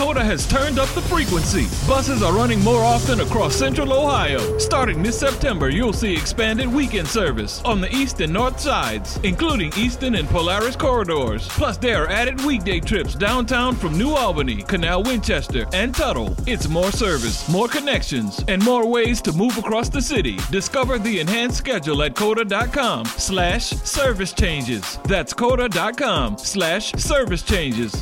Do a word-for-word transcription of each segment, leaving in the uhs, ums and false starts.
COTA has turned up the frequency. Buses are running more often across Central Ohio. Starting this September, you'll see expanded weekend service on the east and north sides, including Easton and Polaris corridors. Plus, there are added weekday trips downtown from New Albany, Canal Winchester, and Tuttle. It's more service, more connections, and more ways to move across the city. Discover the enhanced schedule at COTA.com slash service changes. That's COTA.com slash service changes.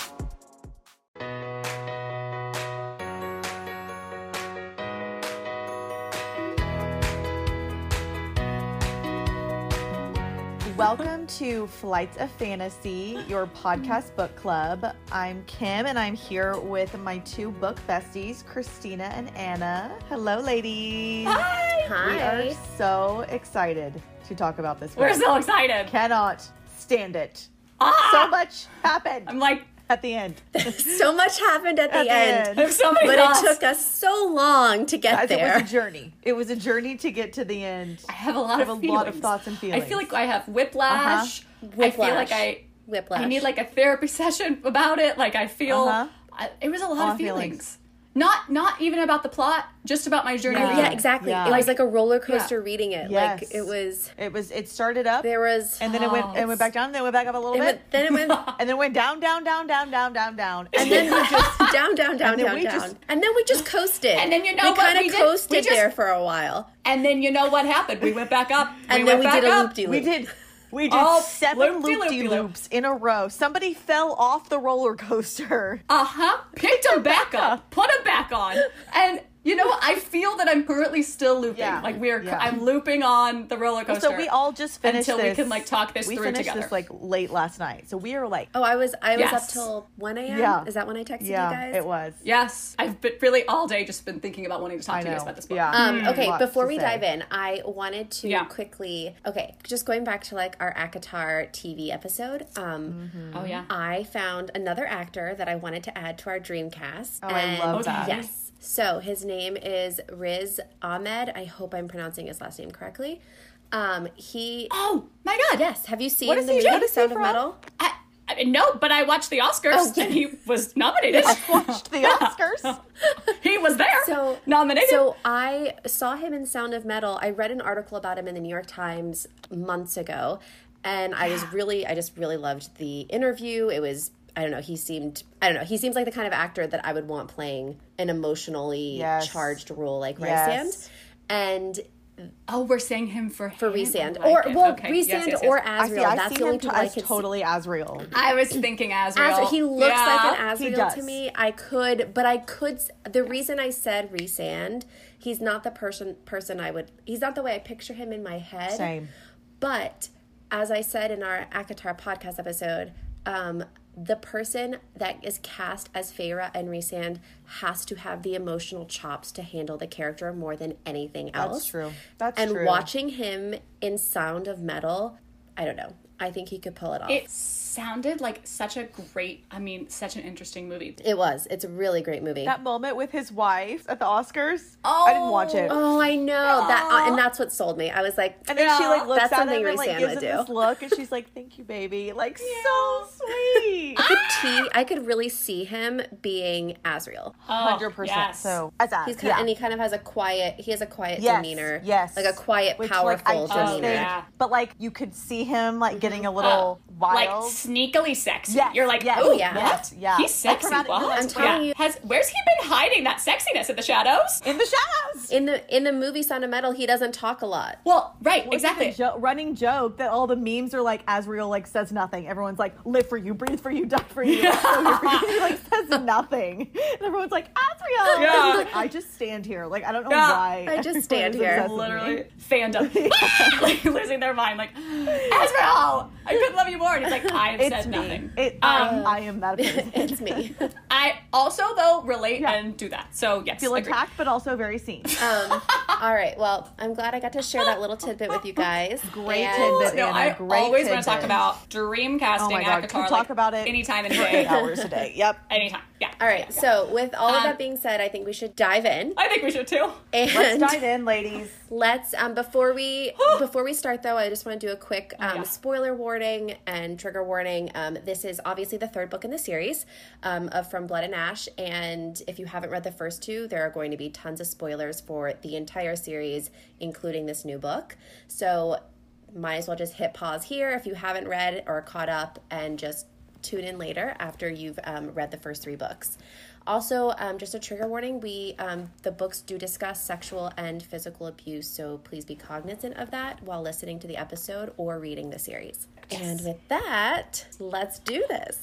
Welcome to Flights of Fantasy, your podcast book club. I'm Kim, and I'm here with my two book besties, Christina and Anna. Hello, ladies. Hi. We Hi. are so excited to talk about this book. We're so excited. Cannot stand it. Ah! So much happened. I'm like, at the end. So much happened at the At the end. end. there's so many But thoughts. it took us so long to get Guys, there. it was a journey. It was a journey to get to the end. I have a lot I of have a feelings. lot of thoughts and feelings. I feel like I have whiplash. Uh-huh. I feel Whiplash. like I Whiplash. I need like a therapy session about it. Like I feel Uh-huh. I, it was a lot All of feelings. feelings. Not not even about the plot, just about my journey. Yeah. reading yeah, it. exactly. Yeah. It was Like- like a roller coaster yeah. reading it. Yes. Like it was. It was. It started up, There was. and then it went. Oh, It went back down. Then it went back up a little It bit. went, then it went. And then it went down, down, down, down, down, down, down. And then we just down, down, down, And then down, we down, just- and then we just coasted. And then you know we what kind we of did? coasted We just- there for a while, And then you know what happened? We went back up. and we then went we back did a up. loop de We loop. did. We did Oh, seven loop-de-loop-de-loop. loop-de-loops in a row. Somebody fell off the roller coaster. Uh-huh. Picked him back up. Put him back on. And you know what? I feel that I'm currently still looping. Yeah. Like we're Yeah. I'm looping on the roller coaster. So we all just finished until this. we can like talk this we through finished together. this like late last night. So we are like, Oh, I was I was Yes. up till one a.m. Yeah. Is that when I texted yeah, you guys? it was. Yes. I've been really all day just been thinking about wanting to talk I to you guys know. about this book. Yeah. Um, okay, Lots before to we say. dive in, I wanted to Yeah. quickly, okay, just going back to like our ACOTAR T V episode, um, Oh yeah. I found another actor that I wanted to add to our Dreamcast. Oh, I love that. Yes. So his name is Riz Ahmed. I hope I'm pronouncing his last name correctly. Um, he, Oh my god. yes, have you seen What is the he- movie what is he Sound of from? Metal? I, I mean, no, but I watched the Oscars Oh, yeah. and he was nominated. Watched the Oscars. He was there. So nominated. So I saw him in Sound of Metal. I read an article about him in the New York Times months ago, and I was really, I just really loved the interview. It was, I don't know, he seemed, I don't know, he seems like the kind of actor that I would want playing an emotionally Yes. charged role like Yes. Rysand. And oh, we're saying him for for him. Rysand, I like or it. well, Okay. Rysand Yes, yes, yes. or I see. Azrael. I That's see the only him people I as could see. totally Azrael. I was thinking Azrael. Azrael. He looks Yeah. like an Azrael does. to me. I could, but I could. The reason I said Rysand, he's not the person person I would. He's not the way I picture him in my head. Same. But as I said in our ACOTAR podcast episode, um, the person that is cast as Feyre and Rysand has to have the emotional chops to handle the character more than anything else. That's true. That's and true. watching him in Sound of Metal, I don't know. I think he could pull it off. It sounded like such a great, I mean, such an interesting movie. It was. It's a really great movie. That moment with his wife at the Oscars. I didn't watch it. Oh, I know that, uh, and that's what sold me. I was like, And then she like looks that's at something him and like Rysand gives would him do. this look, and she's like, "Thank you, baby." Like so sweet. I could see, I could really see him being Azrael. Hundred percent. yes. So as that, He's kind yeah. of, and he kind of has a quiet. He has a quiet yes, demeanor. Yes, like a quiet, Which, powerful like, I just demeanor. think- Yeah. But like you could see him like getting a little Like wild. sneakily sexy. Yes, You're like, yes, oh yeah. yeah, yes, yeah. He's sexy. Like, from out- What? I'm telling you. Has where's he been hiding that sexiness in the shadows? in the shadows. In the in the movie Sound of Metal, he doesn't talk a lot. Well, right, What's exactly. the jo- running joke that all the memes are like Azrael like says nothing. Everyone's like live for you, breathe for you, die for you. Like, so here for you. He like says nothing, and everyone's like Azrael. Yeah. And he's like, I just stand here. Like I don't know Yeah. why. I just everyone's stand here. obsessed with me. Literally fandom, like losing their mind. Like Azrael, I couldn't love you more. And he's like, I've It's said me. nothing. It, Um, I, I am that person. It's me. I also though relate Yeah. and do that. So yes, Feel agree. attacked, but also very seen. Um, all right. Well, I'm glad I got to share that little tidbit with you guys. Great And- tidbit. No, Anna, I great always want to talk tidbit. about dream casting Oh my God, ACOTAR. could like, talk about it anytime, any for eight day, hours a day. Yep. anytime. Yeah. All right. Yeah, yeah. So with all of Um, that being said, I think we should dive in. I think we should too. And Let's dive in, ladies. Let's um before we before we start though, I just want to do a quick um, yeah. spoiler warning and trigger warning. Um, this is obviously the third book in the series um, of From Blood and Ash, and if you haven't read the first two, there are going to be tons of spoilers for the entire series, including this new book. So might as well just hit pause here if you haven't read or caught up, and just tune in later after you've um, read the first three books. Also, um, just a trigger warning, we um, the books do discuss sexual and physical abuse, so please be cognizant of that while listening to the episode or reading the series. Yes. And with that, let's do this.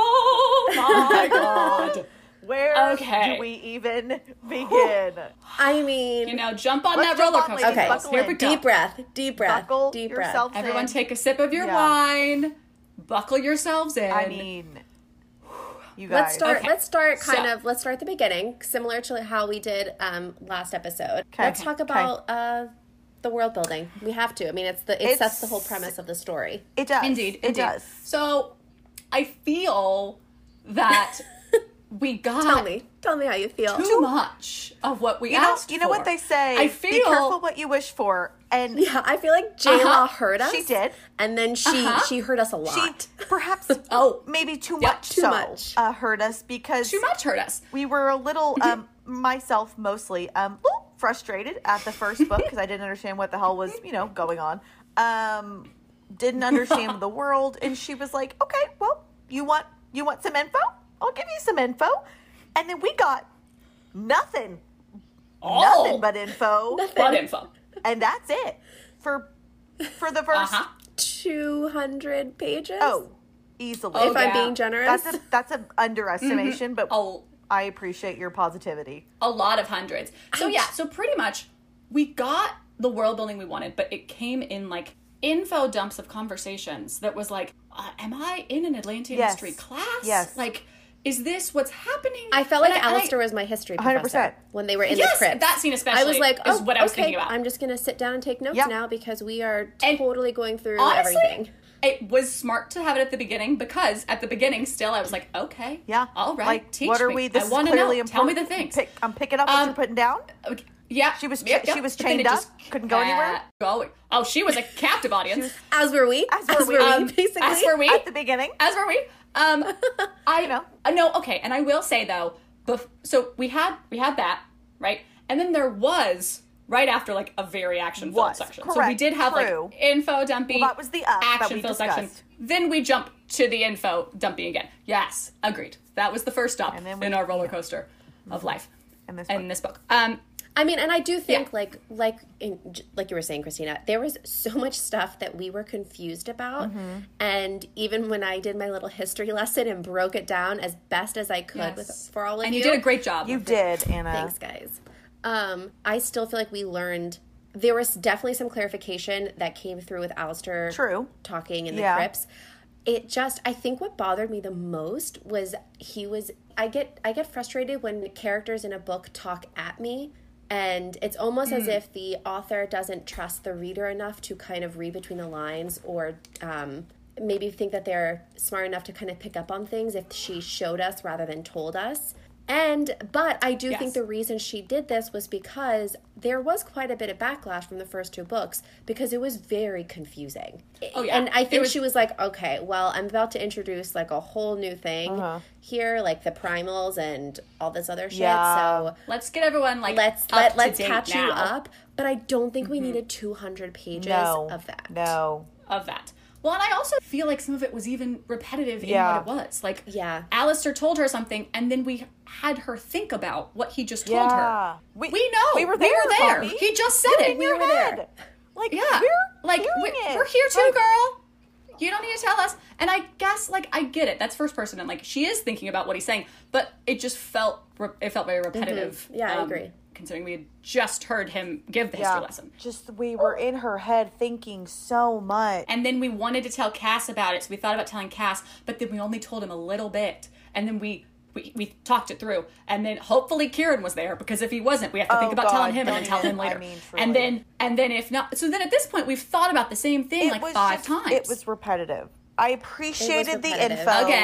Oh my god. Where Okay. do we even begin? I mean, You know, jump on Let's that roller jump on, coaster. ladies. okay, Buckle Here in. we go. deep breath, deep breath, Buckle deep breath. yourselves Everyone in. take a sip of your Yeah. wine. Buckle yourselves in. I mean, you guys. Let's start. Okay. Let's start kind So- of. Let's start at the beginning, similar to how we did um, last episode. Okay. Let's talk about uh, the world building. We have to. I mean, it's the it It's- sets the whole premise of the story. It does. Indeed, It indeed. does. So, I feel that we got Tell me, tell me how you feel. too much of what we You know, asked you know what for. they say. I Be feel careful what you wish for. And Yeah, I feel like J Law Uh-huh. hurt us. She did. and then she Uh-huh. she hurt us a she lot. perhaps Oh. maybe too Yep. much Too so much. Uh, hurt us because too much hurt us. we were a little um myself mostly um little frustrated at the first book because I didn't understand what the hell was, you know, going on. Um didn't understand the world, and she was like, "Okay, well, you want you want some info? I'll give you some info." And then we got nothing. Oh, Nothing but info. butt info. And that's it. For for the first Uh-huh. Two hundred pages. oh, easily. Oh, if I'm yeah. being generous. That's a that's an underestimation, but Oh, I appreciate your positivity. a lot of hundreds. So yeah, so pretty much we got the world building we wanted, but it came in like info dumps of conversations that was like, uh, am I in an Atlantean Yes. history class? Yes. Like, is this what's happening? I felt And like I- and I- Alistair was my history one hundred professor percent. when they were in Yes, the crypt. that scene especially I was like, is oh, what I was okay, thinking about. I'm just gonna sit down and take notes Yeah. now because we are And totally going through Honestly, everything. it was smart to have it at the beginning because at the beginning, still, I was like, okay, Yeah. all right, Like, teach what are me. we? This I is want to know. clearly Tell me important. the things. Pick, I'm picking up what Um, you're putting down. Okay, Yeah, She was yep, cha- yep. she was But then chained it up, just couldn't go anywhere? kept Going. Oh, she was a captive audience. As were we. As were we. Um, basically. as were we. At the beginning. As were we. Um, I know. uh, no, okay, and I will say though, bef- so we had we had that right, and then there was right after like a very action filled Was, section. So we correct, did have true. like info dumpy. Well, that was the up that action we filled section. discussed. Then we jump to the info dumpy again. Yes, agreed. That was the first stop And then we- in our roller coaster of life. In this in book. this book. Um, I mean, and I do think, Yeah. like, like, in, like you were saying, Christina, there was so much stuff that we were confused about, Mm-hmm. and even when I did my little history lesson and broke it down as best as I could Yes. with for all of and you, you did a great job. You did, Anna. Thanks, guys. Um, I still feel like we learned. There was definitely some clarification that came through with Alistair True. talking in the Yeah. crypts. It just, I think what bothered me the most was he was, I get, I get frustrated when characters in a book talk at me, and it's almost Mm. as if the author doesn't trust the reader enough to kind of read between the lines, or um, maybe think that they're smart enough to kind of pick up on things if she showed us rather than told us. And, but I do Yes. think the reason she did this was because there was quite a bit of backlash from the first two books because it was very confusing. Oh, yeah. And I It think was- she was like, okay, well, I'm about to introduce like a whole new thing Uh-huh. here, like the primals and all this other shit. Yeah. So Let's get everyone like let's up let to let's date catch now you up. But I don't think we needed two hundred pages No. of that. No. of that. Well, and I also feel like some of it was even repetitive Yeah. in what it was. Like, Yeah. Alistair told her something, and then we had her think about what he just told Yeah. her. We- We know. we were We there, were there. Tommy. He just said Get it. in We your were head. there. Like, Yeah. we're like, hearing we, it. we're here too, Like, girl. You don't need to tell us. And I guess, like, I get it. That's first person, and like, she is thinking about what he's saying, but it just felt re- it felt very repetitive. Yeah, I um, agree. Considering we had just heard him give the history lesson. Just we were in her head thinking so much. And then we wanted to tell Cass about it, so we thought about telling Cass, but then we only told him a little bit. And then we we, we talked it through. And then hopefully Kieran was there, because if he wasn't, we have to think Oh, about God, telling him and then don't tell him even- I later. mean, and truly. then and then if not, so then at this point we've thought about the same thing It like was five just- times. It was repetitive. I appreciated the repetitive. info. Again,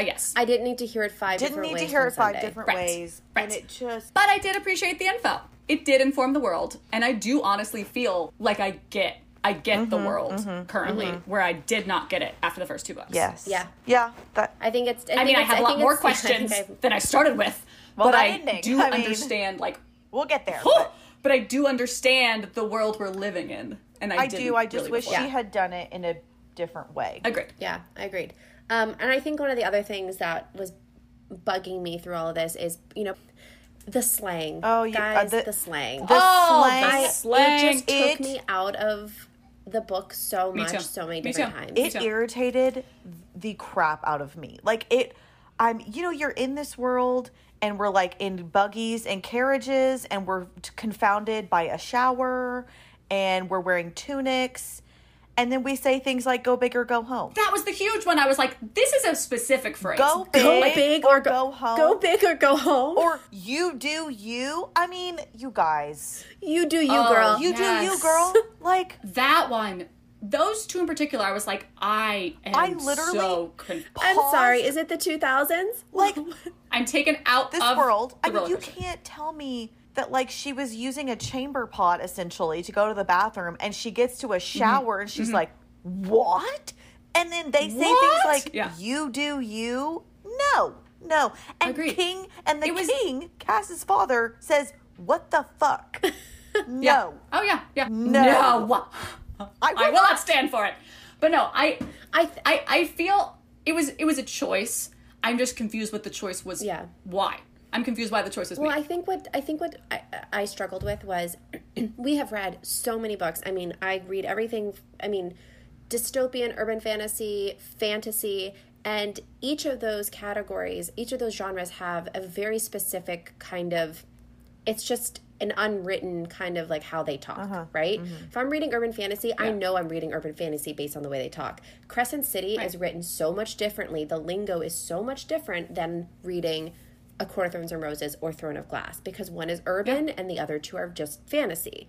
Uh, yes. I didn't need to hear it five Didn't different need ways to hear on it five Sunday. different Right. ways. Right. And it just... But I did appreciate the info. It did inform the world, and I do honestly feel like I get I get Mm-hmm, the world currently, where I did not get it after the first two books. Yes. Yeah. Yeah. That, I think it's. I, I think mean, I it's- have a lot think more it's- I think questions I've- than I started with, Well, but that I ending, do I mean- understand, like, we'll get there. but, But but I do understand the world we're living in, and I, I didn't do. I just really wish before. she had done it in a different way. Agreed. Yeah, I agreed. Um, and I think one of the other things that was bugging me through all of this is, you know, the slang. Oh, yeah, uh, guys, the- the, slang. The Oh, slang. the I, slang. It just took It- me out of the book so Me much, too. so many Me different too. times. It too. irritated the crap out of me. Like it, I'm, you know, you're in this world and we're like in buggies and carriages and we're t- confounded by a shower and we're wearing tunics. And then we say things like go big or go home. That was the huge one. I was like, this is a specific phrase. Go big, Go big or, or go, go, home. go big or go home. Or you do you. I mean, you guys. you do you, Oh, girl. You do you, Yes. girl. Like, That one, those two in particular, I was like, I am I literally- so confused. I'm Pause. sorry. Is it the two thousands? like I'm taken out this of world. I the mean, roller you coaster. can't tell me that like she was using a chamber pot essentially to go to the bathroom, and she gets to a shower and she's like, "What?" And then they say things What? like, Yeah. "You do you." No, no. And Agreed. King and the It was- king, Cass's father, says, "What the fuck?" No. Yeah. Oh yeah, yeah. No. No. I I will will not stand for it. But no, I, I th- I, I feel it was it was a choice. I'm just confused what the choice was. Yeah. Why? I'm confused why the choice was Well, made. I think what I think what I, I struggled with was we have read so many books. I mean, I read everything. I mean, dystopian, urban fantasy, fantasy, and each of those categories, each of those genres have a very specific kind of. It's just an unwritten kind of like how they talk, right? If I'm reading urban fantasy, I know I'm reading urban fantasy based on the way they talk. Crescent City is written so much differently. The lingo is so much different than reading A Court of Thorns and Roses or Throne of Glass, because one is urban and the other two are just fantasy.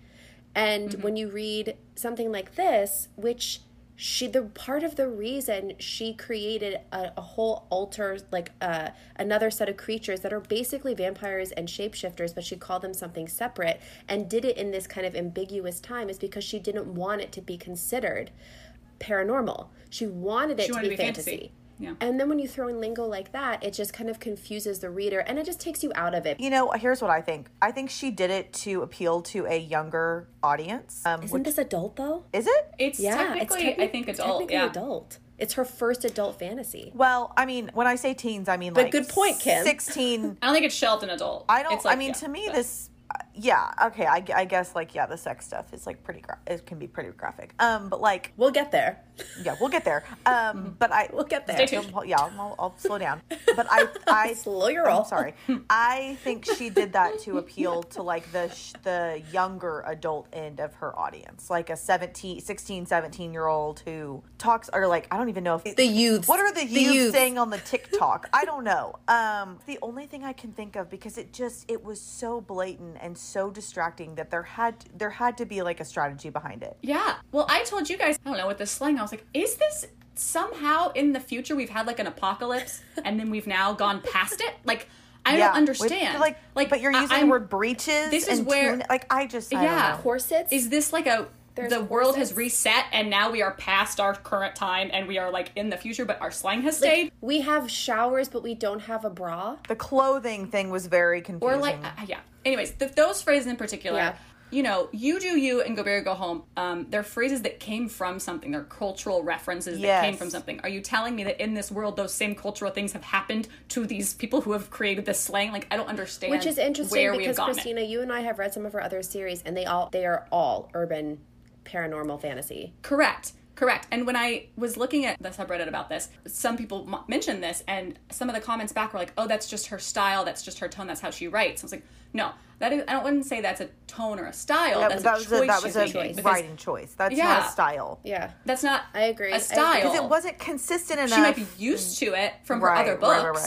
And when you read something like this, which she, the part of the reason she created a, a whole alter, like uh, another set of creatures that are basically vampires and shapeshifters, but she called them something separate and did it in this kind of ambiguous time, is because she didn't want it to be considered paranormal. She wanted it She to wanted be to be fantasy. fantasy. Yeah. And then when you throw in lingo like that, it just kind of confuses the reader and it just takes you out of it. You know, here's what I think. I think she did it to appeal to a younger audience. Um, Isn't this adult though? is it? it's Yeah, technically, it's techni- I think, it's adult. technically Yeah. adult. It's her first adult fantasy. Well, I mean, when I say teens, I mean But like good point, Kim. sixteen. I don't think it's shelved in adult. I don't. It's like, I mean, yeah, to me, but- this. uh, Yeah. Okay. I, I guess like yeah, the sex stuff is like pretty. Gra- it can be pretty graphic. Um, but like We'll get there. yeah, we'll get there. Um, but I We'll get there. Stay tuned. Yeah, I'll, I'll slow down. But I, I Slow your roll. I'm sorry. I think she did that to appeal to like the sh- the younger adult end of her audience, like a seventeen, sixteen, seventeen year old who talks, or like I don't even know if The youths. What are the, The youth youths. saying on the TikTok? I don't know. Um, the only thing I can think of, because it just it was so blatant and so distracting, that there had there had to be like a strategy behind it. Yeah. Well, I told you guys, I don't know, with this slang, I was like, is this somehow in the future we've had like an apocalypse and then we've now gone past it? Like, I Yeah, don't understand. with- like, like, but you're I- using I'm- the word breaches. this is and where- tune- like I just I Yeah. don't know. Corsets. Is this like a There's the world has corsets. reset and now we are past our current time and we are like in the future, but our slang has stayed? Like, we have showers, but we don't have a bra. The clothing thing was very confusing. Or like, uh, yeah. Anyways, th- those phrases in particular, Yeah. you know, you do you and go big or go home. Um, they're phrases that came from something. They're cultural references that Yes. came from something. Are you telling me that in this world, those same cultural things have happened to these people who have created this slang? Like, I don't understand. Which is interesting where we have because gotten Christina, it. you and I have read some of her other series, and they all they are all urban paranormal fantasy. Correct. Correct. And when I was looking at the subreddit about this, some people m- mentioned this, and some of the comments back were like, "Oh, that's just her style. That's just her tone. That's how she writes." I was like, "No, that is. I wouldn't say that's a tone or a style. that, that's that a was choice a, that she's was a making, because writing choice. That's Yeah. not a style. Yeah, That's not. I agree. I A agree. style. Because it wasn't consistent enough. She might be used to it from her Right, other right, books. right, right.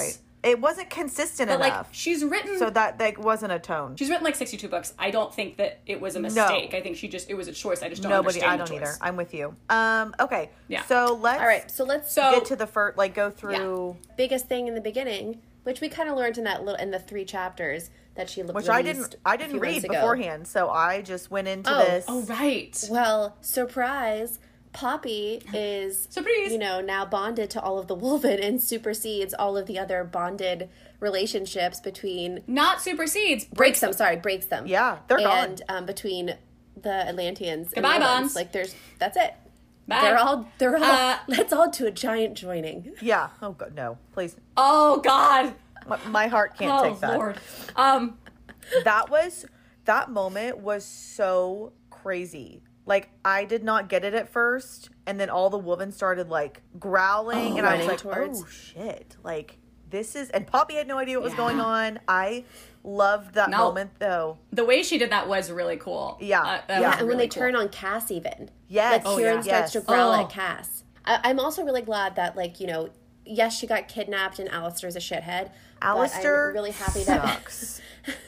It wasn't consistent But, like, enough. she's written... So that, that wasn't a tone. She's written, like, sixty-two books. I don't think that it was a mistake. I think she just... It was a choice. I just don't Nobody, understand I don't the choice. either. I'm with you. Um, okay. Yeah. So let's... All right, so let's So- get to the first, like, go through... biggest thing in the beginning, which we kind of learned in that little in the three chapters that she Which I didn't, I didn't read beforehand, so I just went into Oh. this. Oh, right. Well, surprise, Poppy is, Surprise. you know, now bonded to all of the Wolven and supersedes all of the other bonded relationships between Not supersedes. breaks them. Sorry, breaks them. Yeah, they're gone. and um, between the Atlanteans. Goodbye, and Wolvens. bonds. Like there's that's it. Bye. They're all they're all Uh, let's all do a giant joining. Yeah. Oh, God, no. Please. Oh, God. My, my heart can't Oh, take that. Lord. Um... That was, that moment was so crazy. Like, I did not get it at first, and then all the Wolven started, like, growling, Oh, and I was running like, towards. oh, shit. Like, this is, and Poppy had no idea what was Yeah. going on. I loved that No. moment, though. The way she did that was really cool. Yeah. Uh, that Yeah, Yeah, was and when really they turn cool. on Cass, even Yes. like Oh, Kieran yeah. starts Yes. to growl Oh. at Cass. I, I'm also really glad that, like, you know, yes, she got kidnapped and Alistair's a shithead. Alistair but I'm really happy that sucks.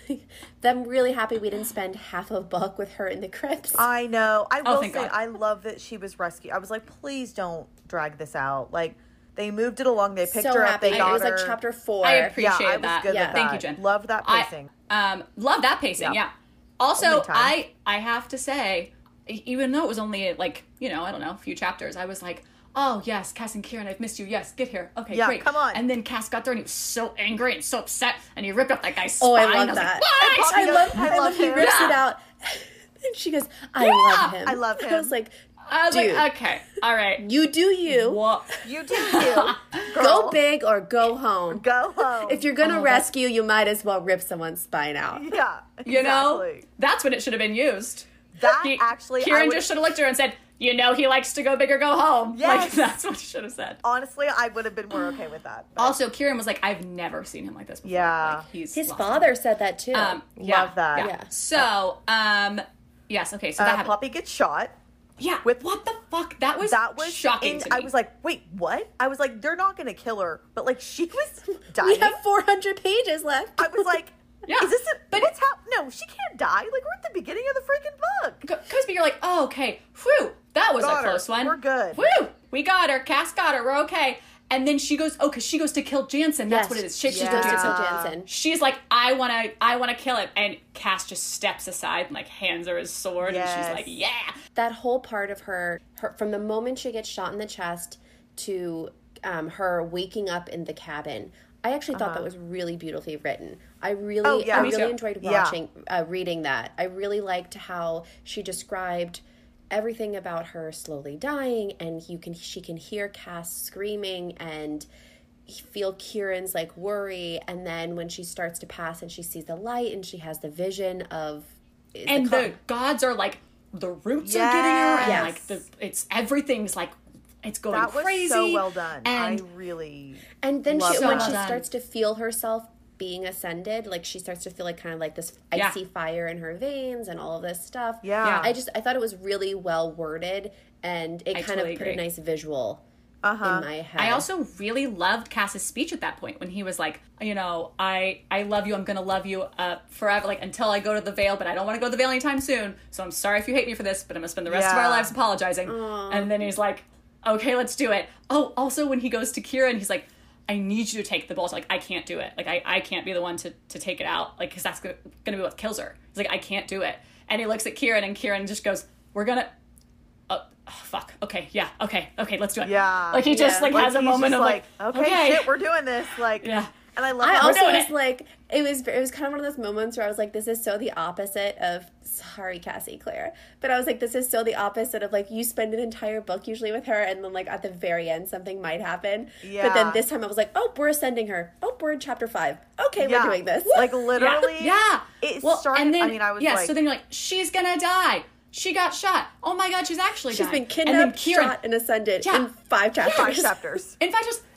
I'm really happy we didn't spend half a book with her in the crypts. I know. I will say, thank God. I love that she was rescued. I was like, please don't drag this out. Like, they moved it along. They picked so her up. happy. They It got was like her. chapter four. I Yeah, appreciate I was that. good Yeah. with Thank that. you, Jen. Love that I- pacing. Um, love that pacing, Yeah. yeah. Also, Only time. I I have to say, e- even though it was only like, you know, I don't know, a few chapters, I was like, oh yes, Cass and Kieran, I've missed you. Yes, get here. Okay, Yeah, great. come on. And then Cass got there and he was so angry and so upset and he ripped up that guy's Oh, spine. I love was that. Like, what? I love, I I love love he him. rips Yeah. it out. And she goes, I Yeah. love him. I love I him. was like, I was dude, like, okay, all right. you do you. What? You do you. Go Girl. big or go home. Go home. If you're going to Oh, rescue, you might as well rip someone's spine out. Yeah. You know, exactly. that's when it should have been used. That He- actually, I Kieran would- just should have looked at her and said, you know, he likes to go big or go home. Like, Yes. that's what he should have said. honestly, I would have been more okay with that. But Also, Kieran was like, I've never seen him like this before. Yeah. Like, he's His lost father said that too. it. Um, yeah, Love that. Yeah. Yeah. So, um, yes, okay, so that uh, happened. Poppy gets shot. Yeah, with- what the fuck? That was, That was shocking in- to me. I was like, wait, what? I was like, they're not going to kill her. But like, she was we dying. have four hundred pages left. I was like, Yeah, is this a, but- what's happening? No, she can't die. Like, we're at the beginning of the freaking book. Because you're like, oh, okay, whew, that was Got a her. close one. We're good. Whew, we got her. Cass got her. We're okay. And then she goes, oh, because she goes to kill Jansen. That's Yes. what it is. She, She she goes to Jansen. kill Jansen. She's like, I want to, I want to kill him. And Cass just steps aside and like hands her his sword, and Yes. she's like, yeah. That whole part of her, her from the moment she gets shot in the chest to um, her waking up in the cabin, I actually thought that was really beautifully written. I really, Uh-huh. Oh, yeah. I Me really too. enjoyed Yeah. watching, uh, reading that. I really liked how she described everything about her slowly dying, and you can she can hear Cass screaming and feel Kieran's like worry, and then when she starts to pass and she sees the light and she has the vision of And the, the gods are like, the roots are getting her, and Yes. like the, it's everything's like, it's going That was crazy. so well done. And I really. And then Love she, that. when So she well done. starts to feel herself being ascended, like she starts to feel like kind of like this Yeah. icy fire in her veins and all of this stuff. Yeah. Yeah. I just I thought it was really well worded, and it I kind totally of put agree. a nice visual Uh-huh. in my head. I also really loved Cass's speech at that point when he was like, you know, I I love you, I'm gonna love you uh, forever, like until I go to the Vale, but I don't want to go to the Vale anytime soon. So I'm sorry if you hate me for this, but I'm gonna spend the rest of Yeah. our lives apologizing. And then he's like, okay, let's do it. Oh, also when he goes to Kieran, he's like, I need you to take the bolt. Like, I can't do it. Like, I, I can't be the one to, to take it out. Like, because that's gonna, gonna be what kills her. He's like, I can't do it. And he looks at Kieran, and Kieran just goes, we're gonna, oh, oh, fuck. Okay, yeah, okay, okay, let's do it. Yeah. Like, he just, Yeah. like, has a he's moment just of, like, okay, okay. shit, we're doing this. Like, Yeah. And I love I that. also doing was it. like, it was it was kind of one of those moments where I was like, this is so the opposite of, sorry, Cassie Claire, but I was like, this is so the opposite of like, you spend an entire book usually with her, and then like at the very end something might happen. But Yeah. then this time I was like, oh, we're ascending her. Oh, we're in chapter five. Okay, Yeah. we're doing this. Like, literally. Yeah. It well, started, and then, I mean, I was yeah, like. so then you're like, she's gonna die. She got shot. Oh my god, she's actually She's dying. been And then kidnapped, Kieran, shot, and ascended Yeah. in five chapters. five chapters. In fact, just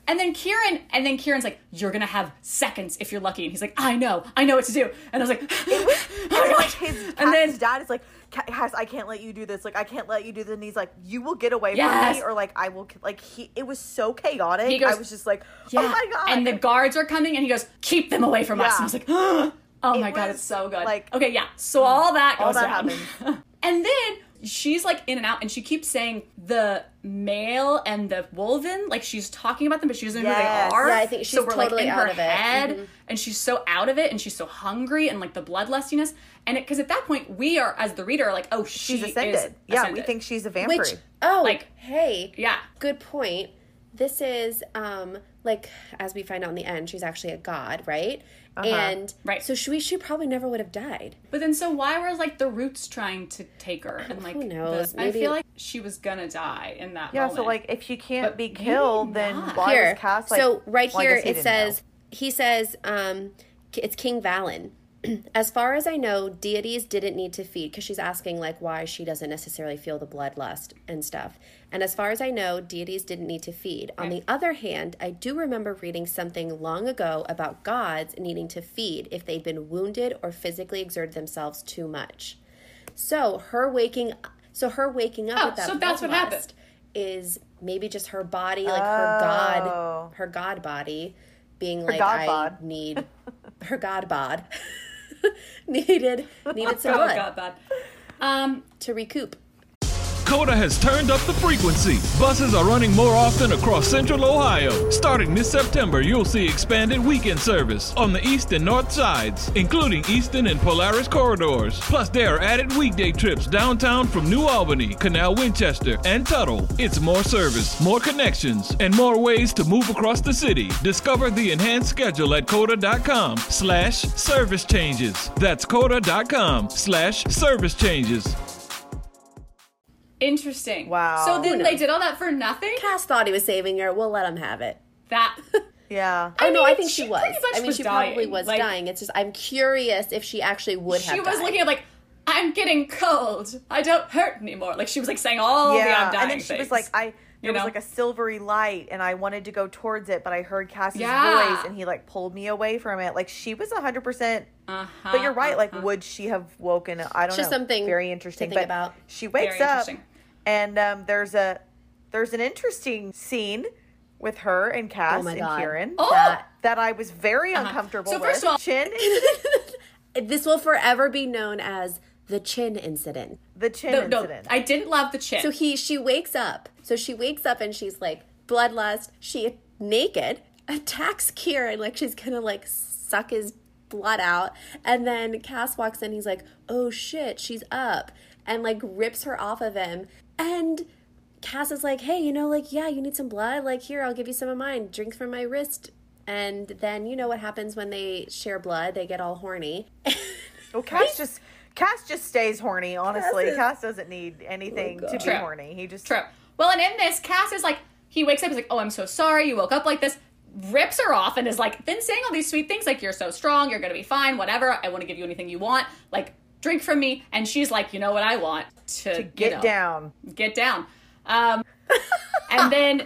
And then Kieran, and then Kieran's like, you're gonna have seconds if you're lucky. And he's like, I know, I know what to do. And I was like, it was, it was like his, and then his dad is like, Cass, I can't let you do this. Like, I can't let you do this. And he's like, you will get away yes. from me, or like, I will, like, he, it was so chaotic. He goes, I was just like, yeah. oh my God. And the guards are coming, and he goes, keep them away from yeah. us. And I was like, oh oh my God, it's so good. Like, okay, yeah. So all that goes all that down. happens. And then she's like in and out, and she keeps saying the male and the wolven, like she's talking about them, but she doesn't know yes. who they are. Yeah, I think she's so we're totally like in out her of it. head, Mm-hmm. and she's so out of it, and she's so hungry, and like the bloodlustiness, and because at that point we are, as the reader, are like, oh, she she's ascended. is Yeah, ascended. we think she's a vampire. Which, oh, Like, hey, yeah, good point. This is, um, like, as we find out in the end, she's actually a god, right? Uh-huh. And Right. so she, she probably never would have died. but then so why were like the roots trying to take her, and like Who knows? the- I Maybe- feel like she was gonna die in that yeah, moment. so like, if she can't But be maybe killed, then not. why Here, was Cass like, so right well, I here guess he it didn't says, know. he says, um, it's King Valen. As far as I know, deities didn't need to feed, because she's asking like why she doesn't necessarily feel the bloodlust and stuff. And as far as I know, deities didn't need to feed. On the other hand, I do remember reading something long ago about gods needing to feed if they'd been wounded or physically exerted themselves too much. So her waking, so her waking up Oh, with that so that's what bloodlust happened. is maybe just her body, like her god, her god body, being like, god I bod. need her god bod needed needed some oh blood God, bad. Um, to recoup. Coda has turned up the frequency. Buses are running more often across Central Ohio. Starting this September, you'll see expanded weekend service on the east and north sides, including Eastern and Polaris corridors. Plus, there are added weekday trips downtown from New Albany, Canal Winchester, and Tuttle. It's more service, more connections, and more ways to move across the city. Discover the enhanced schedule at coda.com slash service changes. That's coda.com slash service changes. interesting. Wow. So then Who they knows? did all that for nothing? Cass thought he was saving her. We'll let him have it. That. Yeah. Oh no, I mean, think she, she was. pretty much I mean, was she probably dying. was Like- dying. It's just I'm curious if she actually would have. She was died. looking at like, I'm getting cold. I don't hurt anymore. Like she was like saying all the yeah, I'm dying and then she things. was like, I there You was know? like a silvery light, and I wanted to go towards it, but I heard Cass's Yeah. voice, and he like pulled me away from it. Like she was a hundred percent. uh-huh, But you're right. Like, uh-huh. would she have woken? I don't Just know. something very interesting. to think but about. she wakes Very up, interesting. and um, there's a there's an interesting scene with her and Cass Oh my and God. Kieran Oh! that that I was very Uh-huh. uncomfortable So with. first of all- Chin, This will forever be known as the chin incident. the chin No, no, incident. I didn't love the chin. So he, she wakes up. So she wakes up and she's like bloodlust. She naked attacks Kieran like she's gonna like suck his blood out. And then Cass walks in. He's like, "Oh shit, she's up," and like rips her off of him. And Cass is like, "Hey, you know, like yeah, you need some blood. Like here, I'll give you some of mine. Drink from my wrist." And then you know what happens when they share blood? They get all horny. Well, Cass just Cass just stays horny. Honestly, Cass is- Cass doesn't need anything to be True. horny. He just True. Well, and in this, Cass is like, he wakes up, he's like, oh, I'm so sorry, you woke up like this, rips her off, and is like, then saying all these sweet things, like, you're so strong, you're gonna be fine, whatever, I want to give you anything you want, like, drink from me, and she's like, you know what I want? To, to you get know, down. Get down. Um, and then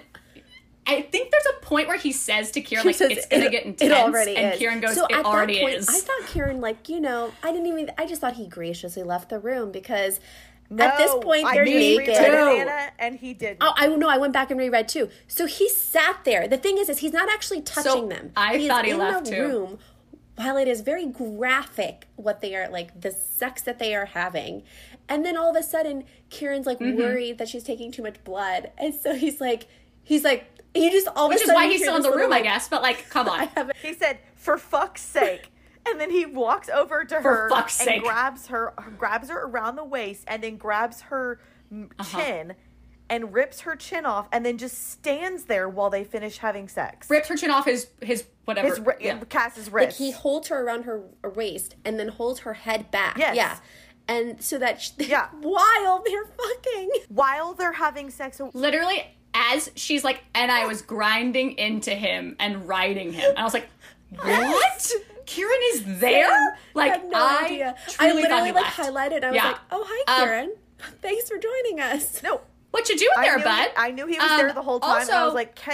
I think there's a point where he says to Kieran, He like, says, it's gonna "It- get intense, It already and is. Kieran goes, so it at already that point, is. I thought Kieran, like, you know, I didn't even, I just thought he graciously left the room because No, at this point I they're just naked. reread it, No. Anna, and he didn't. Oh, I know. I went back and reread too. So he sat there. The thing is, is he's not actually touching them. I he thought is he in left, the too. room. While it is very graphic what they are like, the sex that they are having, and then all of a sudden, Kieran's like Mm-hmm. worried that she's taking too much blood, and so he's like, he's like, you just all Which of a is sudden why you he's hear still in this the little, room, I like, guess, but like, come on. I haven't- He said, "For fuck's sake," and then he walks over to her fuck's and sake. grabs her, grabs her around the waist, and then grabs her mm, Uh-huh. chin and rips her chin off, and then just stands there while they finish having sex. Ripped her chin off his, his whatever. His ri- yeah. Cass's Like wrist. he holds her around her waist and then holds her head back. Yes. Yeah. And so that she, Yeah. while they're fucking. while they're having sex. Literally, as she's like, and I was grinding into him and riding him. And I was like, what? Kieran is there? Like, I had no I idea. truly I thought literally he like left. highlighted. I was Yeah. like, "Oh hi, Um, Kieran. Thanks for joining us." No, What you doing I there, knew, bud? I knew he was Um, there the whole time. and I also- was like, "Can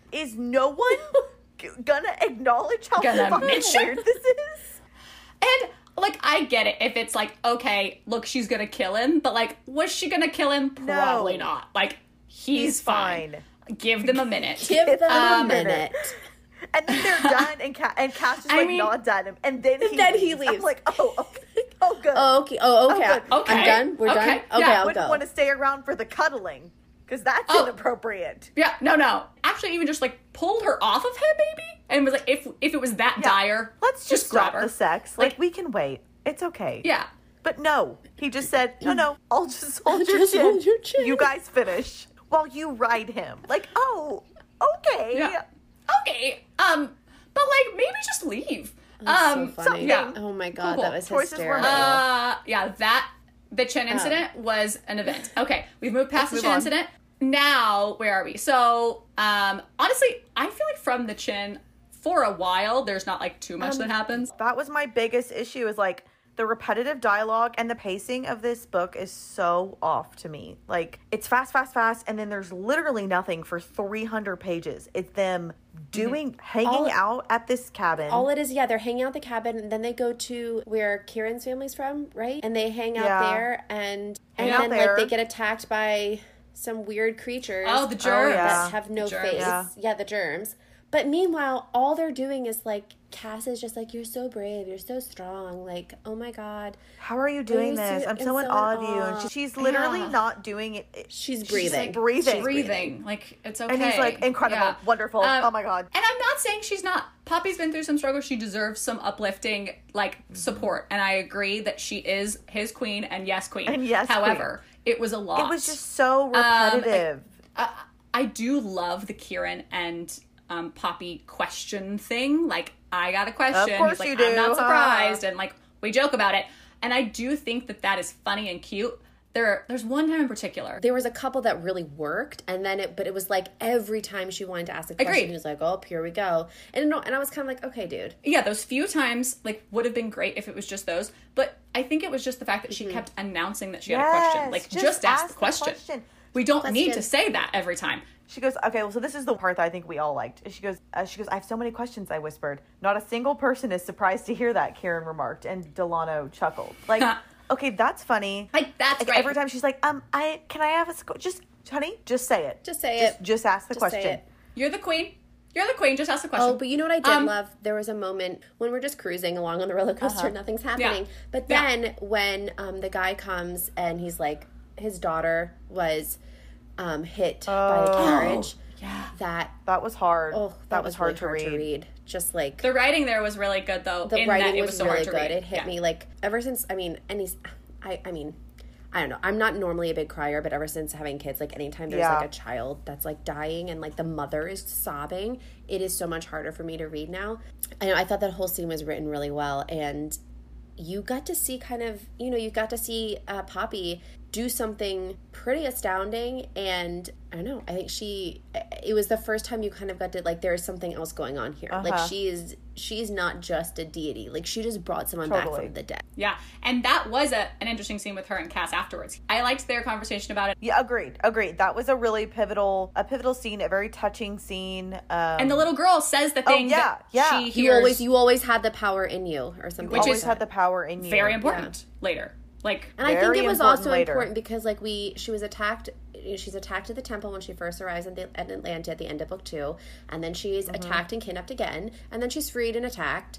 is no one g- gonna acknowledge how Gonna fucking mention. weird this is? And, like, I get it if it's like, okay, look, she's gonna kill him, but, like, was she gonna kill him? Probably No. not. Like, he's, He's fine. fine. Give them a minute. Give them Um, a minute. And then they're done, and Ca- and Cass just I like mean- nods at him, and then he Then leaves. he I'm leaves. like, oh, okay, oh, good. Oh, okay. Oh, okay. good. Okay. I'm done. We're Okay. done. Okay, Yeah, I'll Wouldn't go. want to stay around for the cuddling, because that's Oh. inappropriate. Yeah, no, no. Actually, even just, like, pulled her off of him, maybe? And was like, if if it was that Yeah. dire, Let's just, grab stop her. the sex. Like, Like- we can wait. It's okay. Yeah. But no, he just said, no, no, I'll just hold, your, just chin. hold your chin. You guys finish while you ride him. Like, oh, okay. Yeah. Okay. Um, but, like, maybe just leave. That's um, so funny. yeah. Oh my god, Cool. that was Choices were hysterical. made. Uh, yeah, that, the chin incident was an event. Okay, we've moved past the Let's chin move on. incident. Now, where are we? So, um, honestly, I feel like from the chin, for a while, there's not, like, too much Um, that happens. That was my biggest issue is like the repetitive dialogue and the pacing of this book is so off to me. Like it's fast, fast, fast. And then there's literally nothing for three hundred pages. It's them doing, hanging All- out at this cabin. All it is, yeah, they're hanging out at the cabin, and then they go to where Kieran's family's from, right? And they hang out Yeah. there, and and Hang out then there. like they get attacked by some weird creatures. Oh, the germs. yeah. that have no Germs. face. Yeah. Yeah, the germs. But meanwhile, all they're doing is like Cass is just like, "You're so brave, you're so strong." Like, oh my god, How are you doing you this? so- I'm I'm so in so awe in of you. And awe. she, she's literally Yeah. not doing it. it- she's She's breathing. like breathing. She's Breathing. Like, it's okay. And he's like, incredible, Yeah. wonderful. Um, oh my God. And I'm not saying she's not. Poppy's been through some struggles. She deserves some uplifting, like, support. And I agree that she is his queen, and yes, queen. And yes, However, it was a lot. It was just so Um, repetitive. I, I do love the Kieran and um, Poppy question thing. Like, I got a question. Of course He's like, you do, I'm not huh? surprised. And, like, we joke about it. And I do think that that is funny and cute. There, There's one time in particular. There was a couple that really worked, and then it, but it was like every time she wanted to ask a question, Agreed. he was like, "Oh, here we go," and no, and I was kind of like, "Okay, dude." Yeah, those few times, like, would have been great if it was just those. But I think it was just the fact that she kept announcing that she had a question. Yes, Like, just just, ask, ask the the question. question. We don't need Question. to say that every time. She goes, okay, well, so this is the part that I think we all liked. She goes, uh, she goes, I have so many questions, I whispered. Not a single person is surprised to hear that, Kieran remarked, and Delano chuckled. Like, okay, that's funny. Like, that's Like, great. every time she's like, um, I, can I have a, sc- just, honey, just say it. Just say just, it. Just ask the Just say question. it. You're the queen. You're the queen. Just ask the question. Oh, but you know what I did Um, love? There was a moment when we're just cruising along on the roller coaster, nothing's happening. But Yeah. then when um, the guy comes and he's like, his daughter was um, hit by the carriage. yeah. That That was hard. oh, that, was, was, hard, really to, hard read. to read. Just like The writing there was really good, though. the in writing that it was, was so really hard to good. read. It hit Yeah. me like ever since. I mean, and he's, I, I mean, I don't know. I'm not normally a big crier, but ever since having kids, like anytime there's Yeah. like a child that's like dying and like the mother is sobbing, it is so much harder for me to read now. I know. I thought that whole scene was written really well, and you got to see kind of, you know, you got to see uh, Poppy do something pretty astounding, and I don't know, I think she, it was the first time you kind of got to, like, there is something else going on here. Like, Uh-huh. she is, she's not just a deity. Like, she just brought someone back Totally. from the dead. Yeah. And that was a, an interesting scene with her and Cass afterwards. I liked their conversation about it. Yeah, agreed, agreed. That was a really pivotal, a pivotal scene, a very touching scene. Um, And the little girl says the thing yeah, that yeah. she You hears. You always, you always had the power in you, or something. Which like always is that. had the power in you. very important later. Like, And I think Very it was important also later. important because, like, we, she was attacked. She's attacked at the temple when she first arrives at, the, at Atlanta at the end of book two, and then she's Mm-hmm. attacked and kidnapped again, and then she's freed and attacked,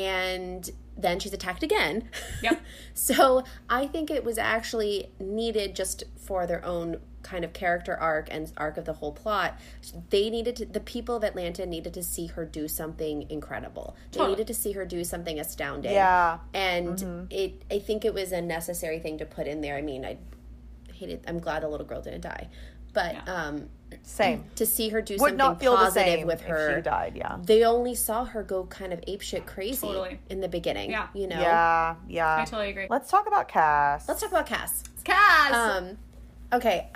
and then she's attacked again. Yep. So I think it was actually needed just for their own kind of character arc and arc of the whole plot. They needed to, the people of Atlanta needed to see her do something incredible. They Totally. needed to see her do something astounding. Yeah. And it, I think it was a necessary thing to put in there. I mean, I hated, I'm glad the little girl didn't die, but Yeah. um, Same. to see her do Would something not feel the positive same with if her, she died. Yeah. they only saw her go kind of apeshit crazy Totally. in the beginning. Yeah. You know. Yeah. Yeah. I totally agree. Let's talk about Cass. Let's talk about Cass. Cass! Um, okay.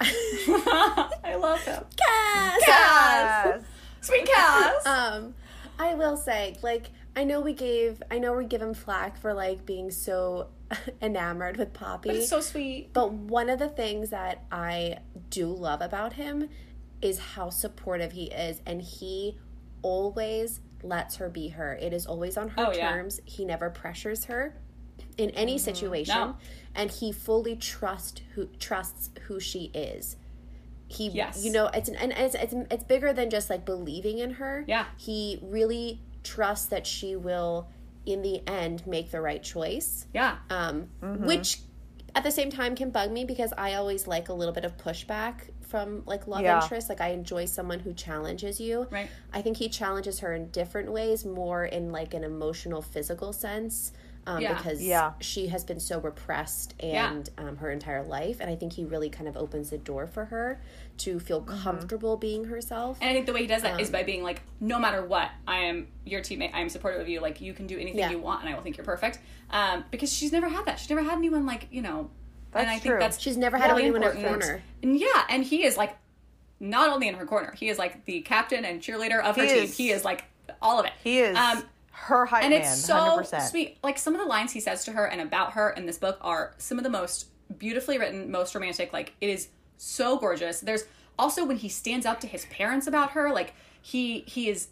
I love him. Cass. Cass. Sweet Cass! Um, I will say, like, I know we gave, I know we give him flack for like being so enamored with Poppy. But it's so sweet. But one of the things that I do love about him is how supportive he is, and he always lets her be her. It is always on her Oh, yeah. terms. He never pressures her in any situation, No. and he fully trust who trusts who she is. He, Yes. you know, it's an, and it's, it's it's bigger than just like believing in her. Yeah. He really trusts that she will, in the end, make the right choice. Yeah. Um, which at the same time can bug me because I always like a little bit of pushback from like love Yeah. interest. Like I enjoy someone who challenges you. Right. I think he challenges her in different ways, more in like an emotional, physical sense. Um, Yeah. because Yeah. she has been so repressed Yeah. and um, her entire life. And I think he really kind of opens the door for her to feel comfortable being herself. And I think the way he does that Um, is by being like, no matter what, I am your teammate. I am supportive of you. Like, you can do anything Yeah. you want, and I will think you're perfect. Um, because she's never had that. She's never had anyone like, you know. and I That's think true. that's She's never had really anyone in her important. corner. And yeah, and he is like, not only in her corner, he is like the captain and cheerleader of her He team. is. He is like all of it. He is Um, her hype and man, it's so one hundred percent. sweet. Like, some of the lines he says to her and about her in this book are some of the most beautifully written, most romantic. Like, it is so gorgeous. There's also when he stands up to his parents about her, like he he is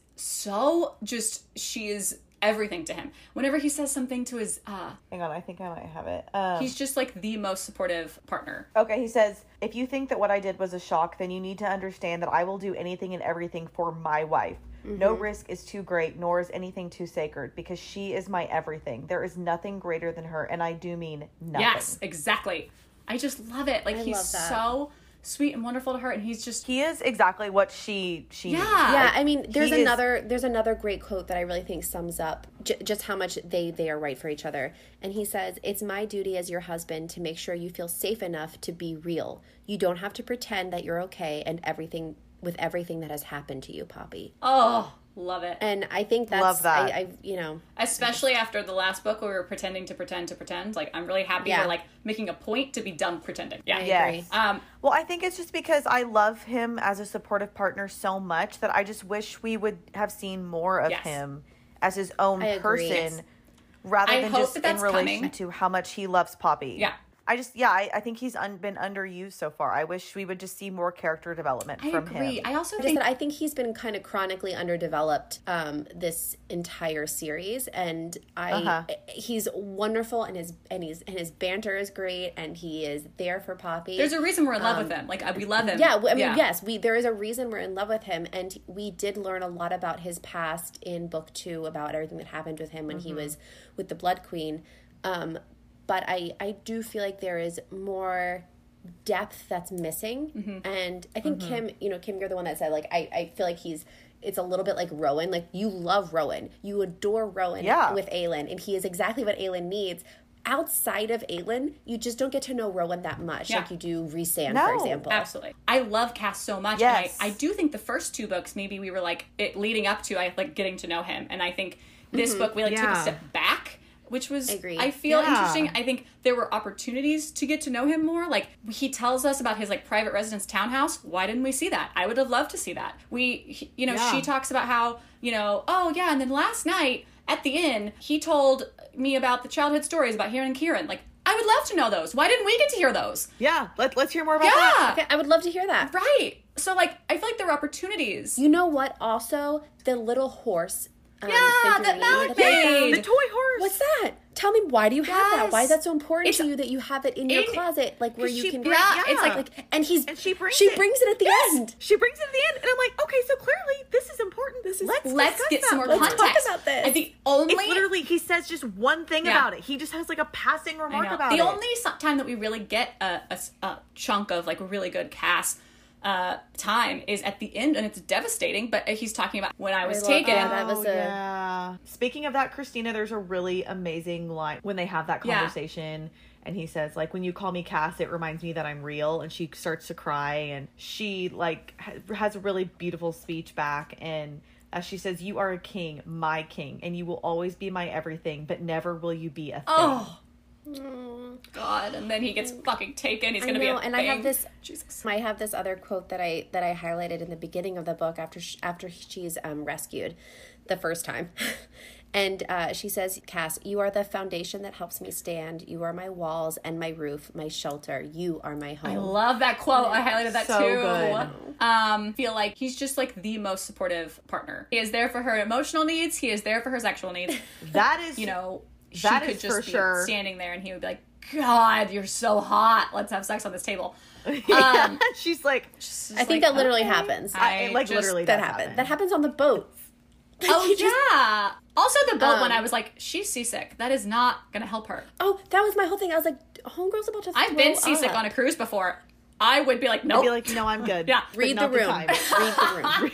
so just, she is everything to him. Whenever he says something to his uh Hang on, I think I might have it. Um, he's just like the most supportive partner. Okay, he says, if you think that what I did was a shock, then you need to understand that I will do anything and everything for my wife. No risk is too great, nor is anything too sacred, because she is my everything. There is nothing greater than her, and I do mean nothing. Yes, exactly. I just love it. Like, I he's love that. so sweet and wonderful to her, and he's just He is exactly what she she needs. yeah. Yeah, I mean, there's he is- another there's another great quote that I really think sums up j- just how much they they are right for each other. And he says, "It's my duty as your husband to make sure you feel safe enough to be real. You don't have to pretend that you're okay and everything with everything that has happened to you, Poppy." Oh, love it. And I think that's Love that. I, I you know Especially after the last book where we were pretending to pretend to pretend. Like, I'm really happy Yeah. we're like making a point to be done pretending. Yeah. I Yes. agree. Um, Well, I think it's just because I love him as a supportive partner so much that I just wish we would have seen more of Yes. him as his own I agree. person Yes. rather I than hope just that in that's relation coming. to how much he loves Poppy. Yeah. I just, yeah, I, I think he's un, been underused so far. I wish we would just see more character development I from agree. him. I also just think that I think he's been kind of chronically underdeveloped um, this entire series, and I Uh-huh. he's wonderful, and his and he's and his banter is great, and he is there for Poppy. there's a reason we're in love with him. Like, uh, we love him. Yeah, I mean, yes, we there is a reason we're in love with him, and we did learn a lot about his past in book two, about everything that happened with him when he was with the Blood Queen. Um, but I, I do feel like there is more depth that's missing, and I think Kim, you know, Kim, you're the one that said like I, I feel like he's. It's a little bit like Rowan. Like, you love Rowan, you adore Rowan Yeah. with Aelin, and he is exactly what Aelin needs. Outside of Aelin, you just don't get to know Rowan that much, Yeah. like you do Rhysand, No. for example. Absolutely. I love Cass so much. Yes. And I, I do think the first two books, maybe we were like, it leading up to, I like getting to know him. And I think this book, we like took Yeah. a step back, which was, Agreed. I feel Yeah. interesting. I think there were opportunities to get to know him more. Like, he tells us about his like private residence townhouse. Why didn't we see that? I would have loved to see that. We, he- you know, Yeah. she talks about how, you know, oh yeah. And then last night at the inn, he told me about the childhood stories about Hieran and Kieran. Like, I would love to know those. Why didn't we get to hear those? Yeah, let, let's hear more about that. Yeah. Okay, I would love to hear that. Right. So, like, I feel like there were opportunities. You know what? Also, the little horse. Um, Yeah, that figurine Malik they made. found. The toy horse. What's that? Tell me, why do you have that? Why is that so important It's- to you that you have it in your it- closet, like where 'Cause you she can? bring- yeah, it's yeah. like, like, and he's And she brings she it. brings it at the Yes. end. She brings it at the end, and I'm like, okay, so clearly this is important. This is let's let's discuss get that. some more Let's talk context. about this. And the only It's literally he says just one thing Yeah. about it. He just has like a passing I remark know. about the it. only so- time that we really get a, a s- a chunk of like a really good cast uh, time is at the end, and it's devastating. But he's talking about when I was love taken. that. That was Oh, a- yeah. Speaking of that, Christina, there's a really amazing line when they have that Yeah. conversation, and he says like, "When you call me Cass, it reminds me that I'm real." And she starts to cry, and she like ha- has a really beautiful speech back, and as she says, "You are a king, my king, and you will always be my everything, but never will you be a thing." Oh. God, and then he gets fucking taken. He's I gonna be a know, and I have thing. this. Jesus. I have this other quote that I that I highlighted in the beginning of the book after sh- after she's um, rescued, the first time. And uh, she says, Cass, you are the foundation that helps me stand. You are my walls and my roof, my shelter. You are my home. I love that quote. I highlighted that So too. good. Um, feel like he's just like the most supportive partner. He is there for her emotional needs. He is there for her sexual needs. That is, You know, she That could is just for be sure. standing there and he would be like, God, you're so hot. Let's have sex on this table. yeah, Um, she's like, just I think like, that literally okay. happens. I, I like just- literally that does happens. happen. That happens on the boat. Oh, You just- yeah. Also, the boat when Um, I was like, she's seasick. That is not going to help her. Oh, that was my whole thing. I was like, homegirl's about to I've been throw seasick up. on a cruise before. I would be like, I'd nope. be like, no, I'm good. Yeah. But Read the not room. time. Read the room.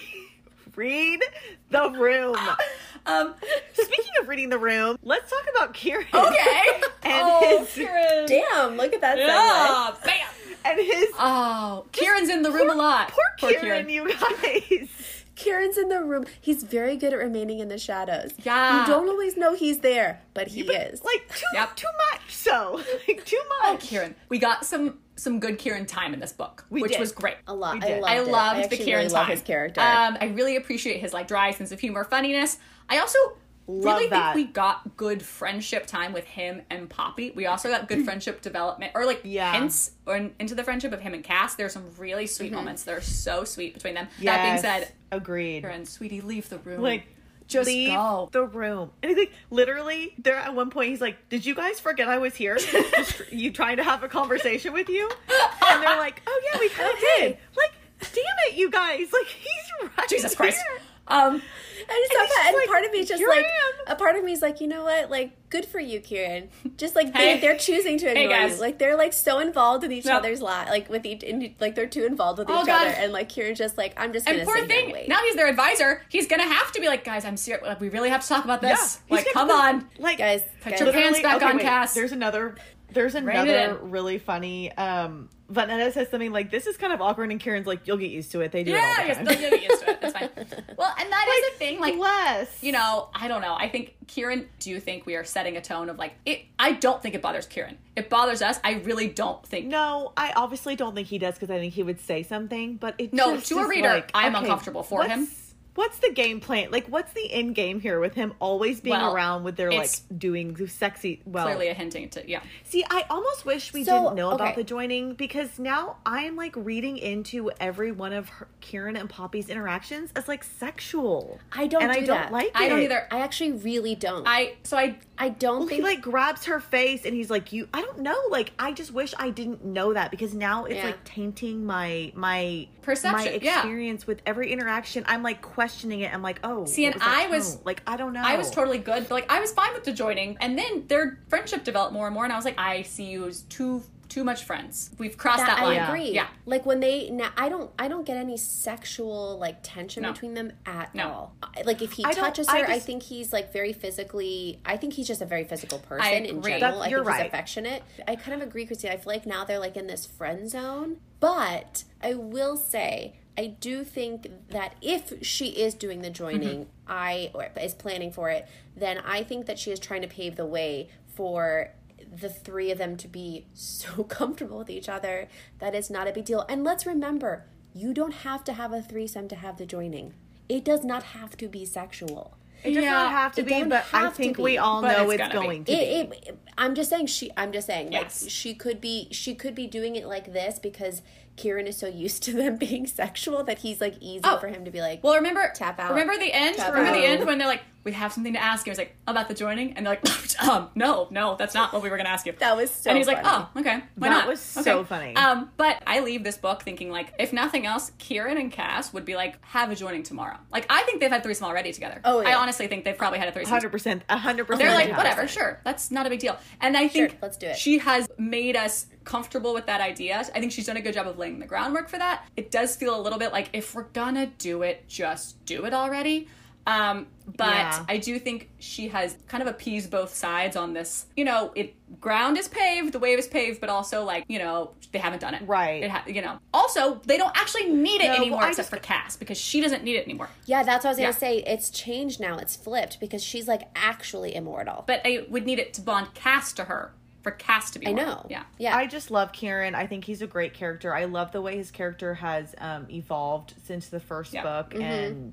Read the room. um, Speaking of reading the room, let's talk about Kieran. okay. And oh, his Kieran. Damn, look at that segue. Yeah, bam. and his Oh, Kieran's in the room a lot. poor Kieran, you guys. Kieran's in the room. He's very good at remaining in the shadows. Yeah. You don't always know he's there, but he is. Like too Yep. too much. So like too Oh, much. Kieran. We got some some good Kieran time in this book, We which did. was great. a lot. We I did. loved I it. loved I the actually Kieran really time. love his character. Um, I really appreciate his like dry sense of humor, funniness. I also Love really that. think we got good friendship time with him and Poppy. We also got good friendship development, or like Yeah. hints or in, into the friendship of him and Cass. There's some really sweet Mm-hmm. moments. They're so sweet between them. Yes. That being said, agreed. Kieran, sweetie, leave the room. Like just leave go. the room. And he's like, literally, there at one point, he's like, "Did you guys forget I was here? Just you trying to have a conversation with you?" And they're like, "Oh yeah, we kind of did." Like, damn it, you guys! Like, he's right. Jesus Christ. there. Um, And, he's stuff, just and like, part of me is just "Here I like, am." a part of me is like, you know what? Like, good for you, Kieran. Just like Hey. they, they're choosing to Hey, ignore guys. you. Like they're like so involved in each Yep. other's lives. Like with each, in, like they're too involved with Oh, each God. other. And like Kieran's just like, I'm just and gonna poor sit here thing, and wait. now he's their advisor. He's gonna have to be like, guys, I'm serious. Like, we really have to talk about this. Yeah, Like, he's come gonna- on. Like, Guys, Put guys. your pants literally- back okay, on, wait, Cass. There's another. There's it another in. really funny. Um, Vanetta says something like, "This is kind of awkward," and Kieran's like, "You'll get used to it. They do it all Yeah, the yes, time." they'll get used to it. That's fine. Well, and that is the thing. Like, Bless. you know, I don't know. I think Kieran, do you think we are setting a tone of like, it, I don't think it bothers Kieran. It bothers us. I really don't think. No, I obviously don't think he does because I think he would say something, but it No, just to a is reader, like, I'm okay, uncomfortable for what's- him. What's the game plan? Like, what's the end game here with him always being Well, around with their like it's doing sexy? Well, Clearly a hinting to, yeah. see, I almost wish we So, didn't know about okay. the joining because now I'm like reading into every one of her, Kieran and Poppy's interactions as like sexual. I don't and do I don't that. like it. I don't either. I actually really don't. I, so I, I don't Well, think he like grabs her face and he's like, "You." I don't know. Like, I just wish I didn't know that because now it's Yeah. like tainting my my Perception, my yeah. experience with every interaction. I'm like questioning it. I'm like, oh, See, what and that I was- tone? like, I don't know. I was totally good. But like, I was fine with the joining. And then their friendship developed more and more. And I was like, I see you as too, too much friends. We've crossed that, that line. I agree. Yeah. Like when they now, I don't, I don't get any sexual like tension No. between them at No. all. I- Like if he I don't- touches her, I I, just- think he's like very physically. I think he's just a very physical person in agree. general. That- I you're think he's right. affectionate. I kind of agree, Christine. I feel like now they're like in this friend zone. But I will say, I do think that if she is doing the joining, Mm-hmm. I or is planning for it, then I think that she is trying to pave the way for the three of them to be so comfortable with each other that it's not a big deal. And let's remember, you don't have to have a threesome to have the joining. It does not have to be sexual. It does Yeah, not have to it be, don't but I have to think be, we all but know it's it's, gonna be. going to It, be. it, I'm just saying she. I'm just saying Yes. like she could be. She could be doing it like this because Kieran is so used to them being sexual that he's like easy Oh. for him to be like. Well, remember, Tap out. remember the end? Tap remember the out. end when they're like, we have something to ask you. I was like, about the joining? And they're like, um, no, no, that's not what we were going to ask you. That was so And he's like, funny. oh, okay. Why That not? was so Okay. funny. Um, but I leave this book thinking like, if nothing else, Kieran and Cass would be like, have a joining tomorrow. Like, I think they've had threesome already together. Oh, yeah. I honestly think they've probably had a threesome. one hundred percent. one hundred percent. They're like, have. whatever, sure. That's not a big deal. And I think Sure, let's do it. she has made us comfortable with that idea. I think she's done a good job of laying the groundwork for that. It does feel a little bit like if we're gonna do it, just do it already. Um, but Yeah. I do think she has kind of appeased both sides on this. You know, it ground is paved, the wave is paved, but also like, you know, they haven't done it. Right. It ha- you know. Also, they don't actually need it No, anymore well, I except just- for Cass because she doesn't need it anymore. Yeah, that's what I was Yeah. gonna say. It's changed now. It's flipped because she's like actually immortal. But I would need it to bond Cass to her for Cass to be I more. know. Yeah. Yeah. I just love Kieran. I think he's a great character. I love the way his character has um, evolved since the first Yeah. book, and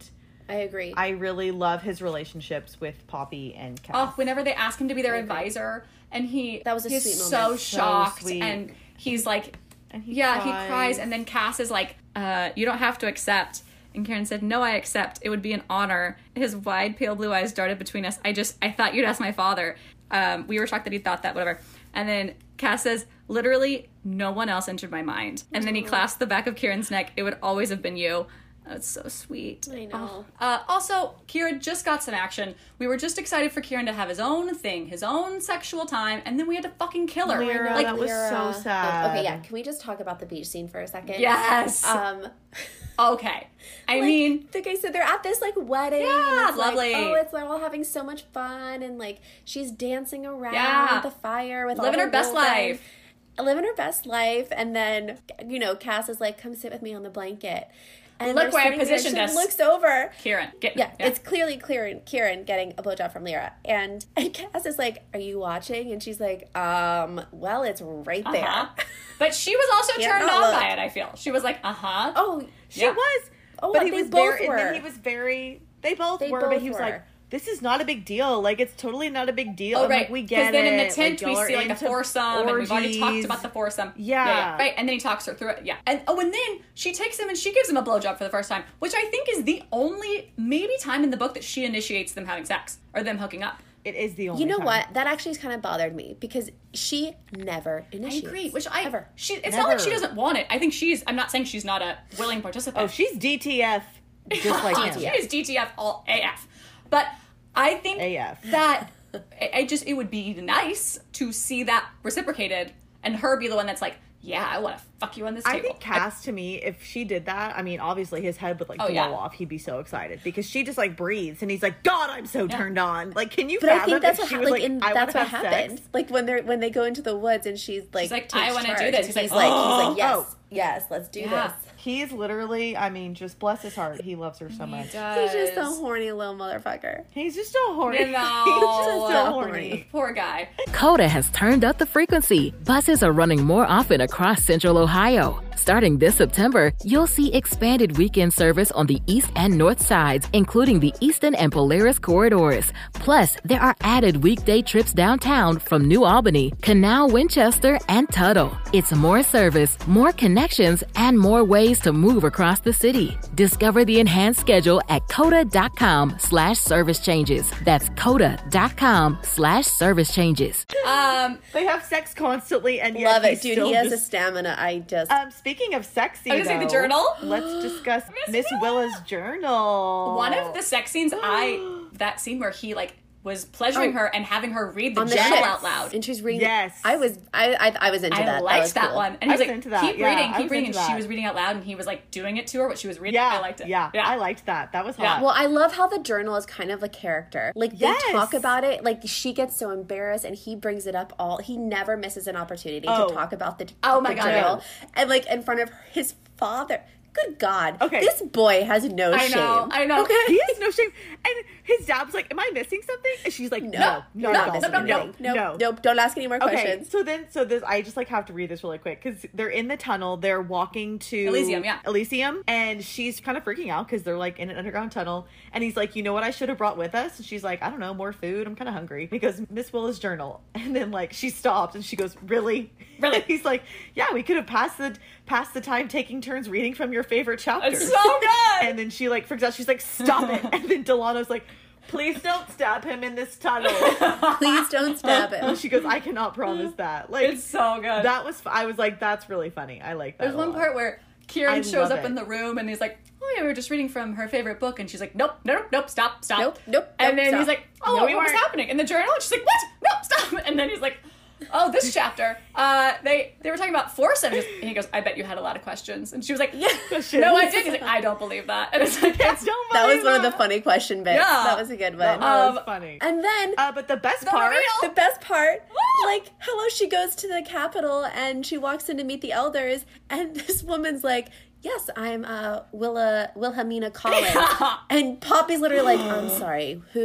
I agree. I really love his relationships with Poppy and Cass. Oh, whenever they ask him to be their advisor, and he That was a he's sweet so moment. shocked, So sweet. and he's like, And he yeah, cries. he cries, and then Cass is like, uh, you don't have to accept. And Kieran said, no, I accept. It would be an honor. His wide, pale blue eyes darted between us. I just, I thought you'd ask my father. Um, we were shocked that he thought that, whatever. And then Cass says, literally, no one else entered my mind. And then he clasped the back of Kieran's neck. It would always have been you. That's so sweet. I know. Oh. Uh, also, Kieran just got some action. We were just excited for Kieran to have his own thing, his own sexual time, and then we had to fucking kill her. Lyra, like, that was so sad. Oh, okay, yeah. Can we just talk about the beach scene for a second? yes. Um, okay. I like, mean, like I said, they're at this like wedding. Yeah, and it's lovely. Like, oh, it's they're all having so much fun, and like she's dancing around Yeah. the fire with living all her best girls and- life. living her best life, and then you know Cass is like, "Come sit with me on the blanket." And Look they're where I sitting there, positioned she us. Looks over. Kieran, get Yeah, it's clearly Kieran, Kieran getting a blowjob from Lyra. And, and Cass is like, are you watching? And she's like, um, well, it's right there. Uh-huh. But she was also Can't turned not on look. by it, I feel. She was like, uh-huh. Oh, She Yeah. was. Oh, but and he they was both very, were. and then he was very, they both They were, both but he was were. like, this is not a big deal. Like, it's totally not a big deal. Oh, I'm right. like, we get it. then in the Like, tent, we y'all are see like a into foursome, and we've already talked orgies. about the foursome. Yeah. Right, and then he talks her through it. Yeah. And oh, and then she takes him and she gives him a blowjob for the first time, which I think is the only, maybe time in the book that she initiates them having sex, or them hooking up. It is the only You know time. what? That actually kind of bothered me because she never I initiates. agree, which I, Ever. she, it's not like she Never. doesn't want it. I think she's, I'm not saying she's not a willing participant. Oh, she's D T F, just like him. She is D T F all A F. But I think A F. that I I just it would be nice to see that reciprocated and her be the one that's like, yeah, I want to fuck you on this I table. think Cass, to me, if she did that, I mean, obviously his head would like Oh, blow yeah. off. He'd be so excited because she just like breathes and he's like, God, I'm so turned on. Like, can you But I fathom think that's if what she ha- was like, like, in, I that's wanna what have happened. sex? Like when they're when they go into the woods and she's like, She's like, takes I wanna do charge, this. and He's he's like, like, he's like, yes, oh. yes, let's do Yeah. this. He's literally, I mean, just bless his heart. He loves her so much. He's just a horny little motherfucker. He's just so horny. You know. He's just so horny. Poor guy. Coda has turned up the frequency. Buses are running more often across Central Ohio. Starting this September, you'll see expanded weekend service on the east and north sides, including the Easton and Polaris corridors. Plus, there are added weekday trips downtown from New Albany, Canal, Winchester, and Tuttle. It's more service, more connections, and more ways to move across the city. Discover the enhanced schedule at coda.com slash service changes. That's coda.com slash service changes. Um, They have sex constantly, and yet Love it, he's dude. still He has a just- stamina. I just Um, speaking of sexy, I was gonna say the though, journal. Let's discuss Miss Miss Willa's journal. one of the sex scenes, I that scene where he like was pleasuring Oh. her and having her read the on the journal ship. out loud. and she's reading. Yes. I was I I, I was into I that. that liked was that cool. one. And he I was was like, into that, keep yeah, reading, I keep was reading. And into she that. was reading out loud and he was like doing it to her, what she was reading. Yeah, I liked it. Yeah, I liked that. That was hot. Yeah. Well, I love how the journal is kind of a character. Like they Yes. talk about it, like she gets so embarrassed, and he brings it up all. He never misses an opportunity Oh. to talk about the Oh my the God, journal, yeah. and like in front of his father. Good God. Okay. This boy has no I shame. know, I know. Okay. He has no shame. And his dad was like, am I missing something? And she's like, no, no, no, not no, missing no, anything. no, Nope, nope. Don't ask any more Okay, questions. so then, so this, I just like have to read this really quick because they're in the tunnel. They're walking to Elysium, yeah. Elysium, and she's kind of freaking out because they're like in an underground tunnel. And he's like, you know what I should have brought with us? And she's like, I don't know, more food. I'm kind of hungry. He goes, Miss Willa's journal. And then like she stops and she goes, really, Really? And he's like, yeah, we could have passed the passed the time taking turns reading from your favorite chapters. It's so good. And then she like freaks out. She's like, stop it. And then Delano's like, please don't stab him in this tunnel. Please don't stab And him. she goes, I cannot promise that. Like, It's so good. that was, I was like, that's really funny. I like that. There's a one lot. part where Kieran I shows love up it. in the room and he's like, oh yeah, we were just reading from her favorite book. And she's like, nope, nope, nope, stop, stop. Nope, nope, And nope, then he's stop. like, oh, No, we what was weren't. happening? In the journal? And she's like, what? No, stop. And then he's like, oh, this chapter. Uh, they they were talking about foursomes. And he goes, I bet you had a lot of questions. And she was like, yeah, Questions. no, I did. He's like, I don't believe that. And it's like, Yes, don't That was believe one of the that. funny question bits. Yeah. That was a good That one. was Um, funny. And then Uh, but the best The part, reveal. the best part, like, hello, she goes to the Capitol and she walks in to meet the elders, and this woman's like, yes, I'm uh, Willa Wilhelmina Collins. And Poppy's literally like, I'm sorry, who?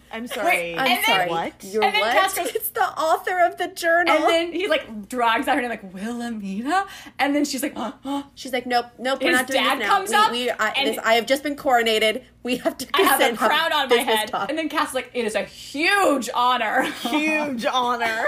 I'm sorry. I'm And then- sorry. What? You're And then what? Cass goes- It's the author of the journal. And then he like drags out her name like Wilhelmina, and then she's like, oh, oh. She's like, nope, nope, we're His not doing dad this now. comes we, up, we, I, and- this, I have just been coronated. We have to I have a sit and crown on my business head. talk. And then Cass is like, it is a huge honor. Huge honor.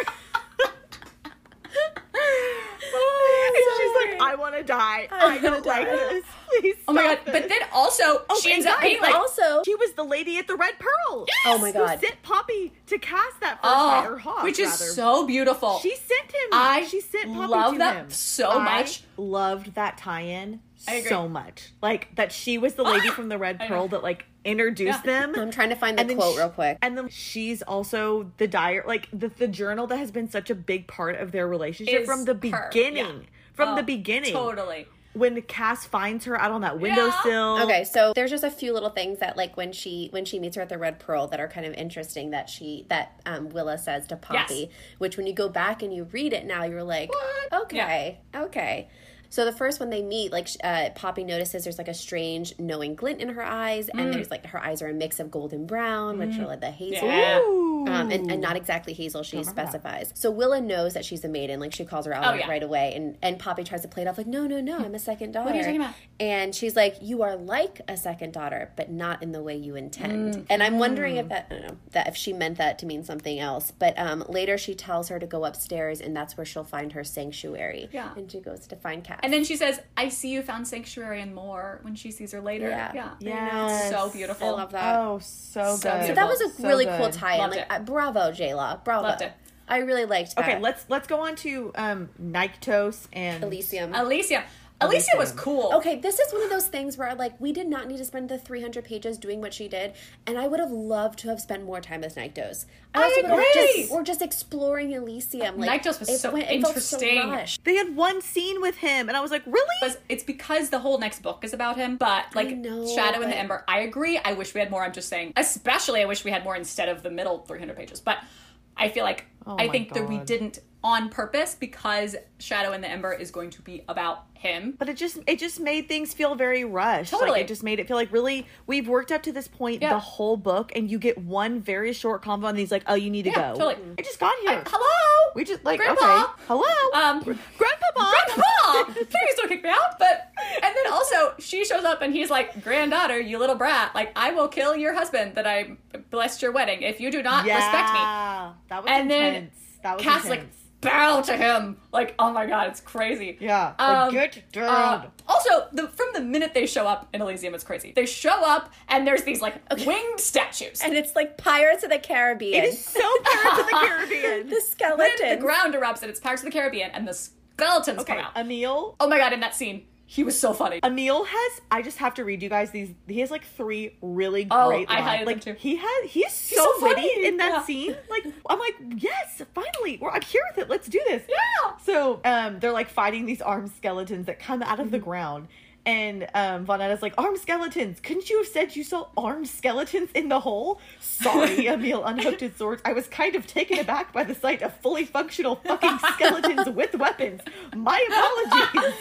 Oh, And she's like, I want to die. I don't like this. Please oh my god! stop this. But then also she and ends up guys, being like, also, She was the lady at the Red Pearl. Oh my God. Who sent Poppy to cast that first night, or oh, Hawk, which is rather. so beautiful. She sent him. I she sent Poppy love to that him. so I much. loved that tie-in I agree. so much. Like that she was the lady from the Red I Pearl know. that like introduced Yeah. them. I'm trying to find the And then quote she- real quick. And then she's also the diary, like the, the journal that has been such a big part of their relationship Is from the her, beginning. yeah. From the Oh, beginning. Totally. When Cass finds her out on that windowsill. Okay, so there's just a few little things that, like, when she when she meets her at the Red Pearl, that are kind of interesting. That she that um, Willa says to Poppy, Yes. which when you go back and you read it now, you're like, What? okay, okay. So the first when they meet, like uh, Poppy notices there's like a strange knowing glint in her eyes, and Mm. there's like her eyes are a mix of golden brown, which are like the hazel. Yeah. Um, and, and not exactly hazel, she specifies. So Willa knows that she's a maiden, like she calls her out Oh, on it yeah. right away, and, and Poppy tries to play it off like, no, no, no, I'm a second daughter. are you talking about? And she's like, you are like a second daughter, but not in the way you intend. And I'm wondering if that, I don't know, that if she meant that to mean something else. But um, later she tells her to go upstairs, and that's where she'll find her sanctuary. Yeah. And she goes to find Cass. And then she says, I see you found sanctuary and more when she sees her later. Yeah. Yeah. Yes. So beautiful. I love that. Oh, so So good. so that was a So really good. cool tie-in. Loved Like, it. uh, bravo, J-Law. Bravo. Loved it. I really liked that. Okay, let's let's go on to um Nyctos and Elysium. Alicia. Alicia was cool. Okay, this is one of those things where, like, we did not need to spend the three hundred pages doing what she did, and I would have loved to have spent more time as Nyctos. I also would have agree! Just, or just exploring Elysium. Like, Nyctos was it so went- it felt so interesting. rushed. They had one scene with him, and I was like, really? Because- It's because the whole next book is about him, but like I know, Shadow and but- the Ember, I agree. I wish we had more. I'm just saying, especially I wish we had more instead of the middle three hundred pages. But I feel like Oh I my think that we God. didn't on purpose because Shadow and the Ember is going to be about him. But it just it just made things feel very rushed. Totally. Like it just made it feel like really we've worked up to this point Yeah. the whole book, and you get one very short convo, and he's like, "Oh, you need to Yeah, go." totally. I just got here. I- hello, we just like Grandpa. okay, hello, Um, Grandpapa. Grandpa, please don't kick me out. But and then also she shows up and he's like, granddaughter, you little brat, like I will kill your husband that I blessed your wedding if you do not yeah, respect me. that was And then intense. that was Cass like intense. bow to him, like oh my god, it's crazy. Yeah, Um, like, get down. Uh, also, the, from the minute they show up in Elysium, it's crazy. They show up and there's these like winged statues. And it's like Pirates of the Caribbean. It is so Pirates of the Caribbean. the Then skeleton. the ground erupts and it's Pirates of the Caribbean and the skeletons Okay, come out. Emil. Oh my god, in that scene, he was so funny. Emil has. I just have to read you guys these. He has like three really Oh, great I lines. highlighted Like them too. he has. He is so, so witty funny. in that Yeah. scene. Like I'm like, yes, finally, we're, I'm here with it. Let's do this. Yeah. So um, they're like fighting these armed skeletons that come out of Mm-hmm. the ground. And um, Von Etta's like, armed skeletons. Couldn't you have said you saw armed skeletons in the hole? Sorry, Emil unhooked his swords. I was kind of taken aback by the sight of fully functional fucking skeletons with weapons. My apologies.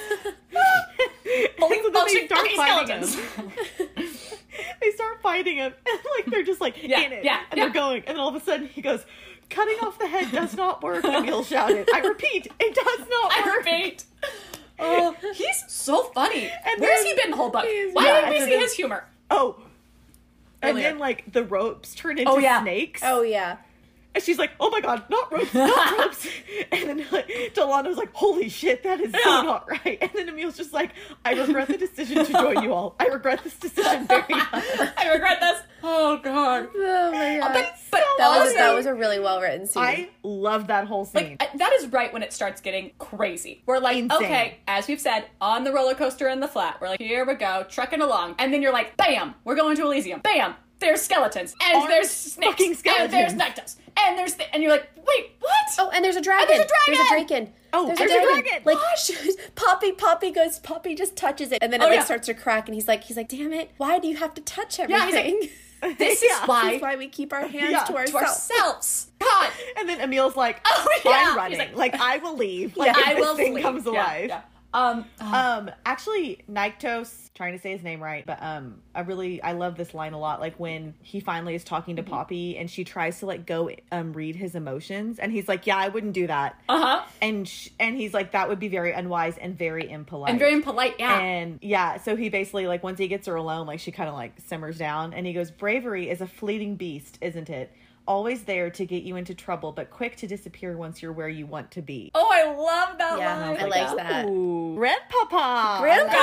Fully And so then they functioning start fucking fighting skeletons. him. They start fighting him, and like they're just like Yeah, in it, yeah, and yeah. they're going, and then all of a sudden he goes, "Cutting off the head does not work." Emil shouted. I repeat, it does not I work. repeat. Oh, he's so funny. And Where's then- he been the whole book? He's- Why yeah, didn't we and see then- his humor? Oh, and Earlier. then like the ropes turn into Oh, yeah. snakes. oh, yeah. And she's like, "Oh my god, not ropes, not ropes!" And then like, Delano's like, "Holy shit, that is so Yeah. not right." And then Emil's just like, "I regret the decision to join you all. I regret this decision very much." I regret this. Oh god. Oh, my God. But but that, was, also, that was a really well-written scene. I love that whole scene. like uh, that is right when it starts getting crazy. We're like, Insane. okay, as we've said, on the roller coaster in the flat, we're like, here we go, trucking along, and then you're like, bam, we're going to Elysium. Bam, there's skeletons, and Armed there's snakes, fucking and there's skeletons. Nyctos, and there's th- and you're like, wait, what? Oh, and there's a dragon. there's a There's a dragon! dragon. Oh, there's a dragon! Like What? she- Poppy, Poppy goes. Poppy just touches it, and then it Oh, like yeah. starts to crack. And he's like, he's like, damn it! Why do you have to touch Yeah, he's like, everything? This Yeah. is why, That's why we keep our hands Yeah, to to to ourselves. ourselves. God, And then Emil's like, Oh, yeah. "I'm He's running. like- Like, I will leave. Like, I if this will thing flee. comes Yeah, alive." yeah. Um, Um, actually, Nyktos, trying to say his name right, but um, I really, I love this line a lot. Like when he finally is talking to Poppy and she tries to like go um read his emotions, and he's like, "Yeah, I wouldn't do that." uh huh. And sh- and he's like, "That would be very unwise and very impolite." And very impolite. Yeah. And yeah, so he basically like once he gets her alone, like she kind of like simmers down, and he goes, "Bravery is a fleeting beast, isn't it? Always there to get you into trouble, but quick to disappear once you're where you want to be." Oh, I love that Yeah, line. I like that. Ooh, Grandpapa.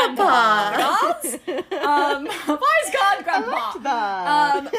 Grandpapa. um, wise God, Grandpa. loved that. Um,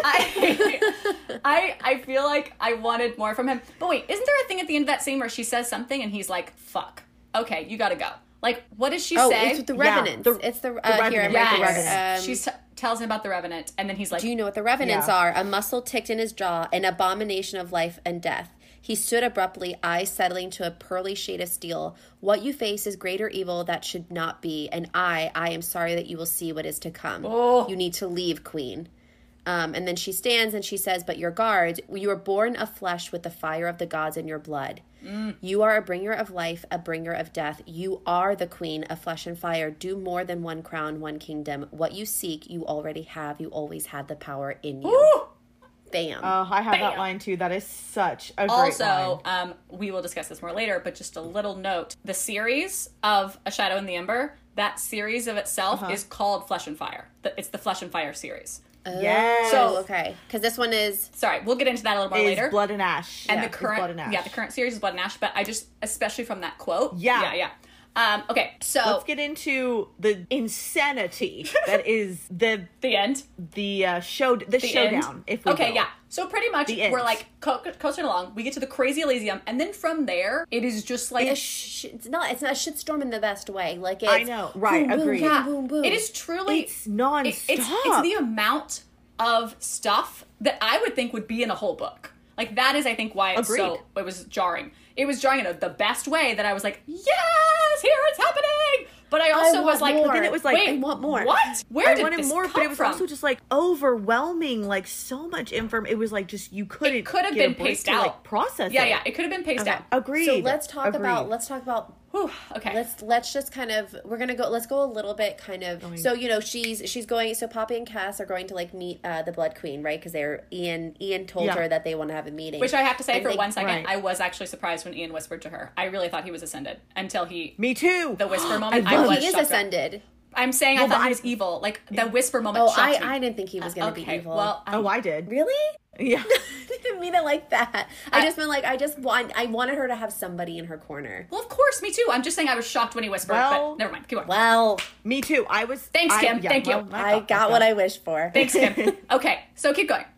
I, I, I feel like I wanted more from him. But wait, isn't there a thing at the end of that scene where she says something and he's like, "Fuck, okay, you gotta go." Like, what does she Oh, say? it's the Yeah, Revenants. the- it's the, the uh, here, Revenant, I'm right, right the here. Revenant. Um, she t- tells him about the Revenant, and then he's like, Do you know what the Revenants Yeah. are? A muscle ticked in his jaw, an abomination of life and death. He stood abruptly, eyes settling to a pearly shade of steel. What you face is greater evil that should not be, and I, I am sorry that you will see what is to come. Oh. You need to leave, Queen. Um, and then she stands and she says, but your guards, you are born of flesh with the fire of the gods in your blood. Mm. You are a bringer of life, a bringer of death. You are the queen of flesh and fire. Do more than one crown, one kingdom. What you seek, you already have. You always had the power in you. Ooh! Bam. Oh, I have that Bam. line too. That is such a great Also, line. um, we will discuss this more later, but just a little note. The series of A Shadow in the Ember, that series of itself Uh-huh. is called Flesh and Fire. The- It's the Flesh and Fire series. Yes. So- Oh, okay. Because this one is... Sorry, we'll get into that a little more Is later. Blood and Ash. and Yeah, the is current, Blood and Ash. yeah, the current series is Blood and Ash, but I just, especially from that quote. Yeah. Yeah, yeah. Um, okay, so... Let's get into the insanity that is the the end. the uh, show the, The showdown. end. If we okay, will. yeah. So pretty much The end. we're like co- coasting along. We get to the crazy Elysium, and then from there, it is just like A sh- it's not It's not a shitstorm in the best way. Like it's... I know. Right, boom, boom, agreed. boom, yeah, boom, boom. it is truly It's nonstop. it- it's it's the amount of stuff that I would think would be in a whole book. Like that is, I think, why it's so Agreed. it was jarring. It was jarring in a, the best way that I was like, yes, here it's happening. But I also want was like, more. But then it was like, wait, I want more. What? Where I did wanted this more, come but it was from? also just like overwhelming, like so much inform. It was like just you couldn't. It could have get a been break paced to, out. like, process yeah, it. yeah, it could have been paced Okay. out. Agreed. So let's talk Agreed. about... Let's talk about... Whew, okay. Let's let's just kind of we're gonna go let's go a little bit kind of so you know she's she's going so Poppy and Cass are going to like meet uh, the Blood Queen, right? Because they're Ian Ian told Yeah. her that they want to have a meeting, Which I have to say, And for they- one second, right. I was actually surprised when Ian whispered to her. I really thought he was ascended until he Me too. the whisper moment. I I, love was he is shocked. ascended. I'm saying I Well, thought but he I- was evil. Like the whisper moment. Oh, shocked I me. I didn't think he was gonna okay, be evil. well, I, Oh, I did. really? Yeah. I didn't mean it like that. I, I- just meant like I just want I wanted her to have somebody in her corner. well, of course, me too. I'm just saying I was shocked when he whispered. Well- but never mind. Keep going. Well, Me too. I was. Thanks, I- Kim. yeah, Thank you. well, my I thought got was what that. I wished for. Thanks, Kim. Okay, so keep going.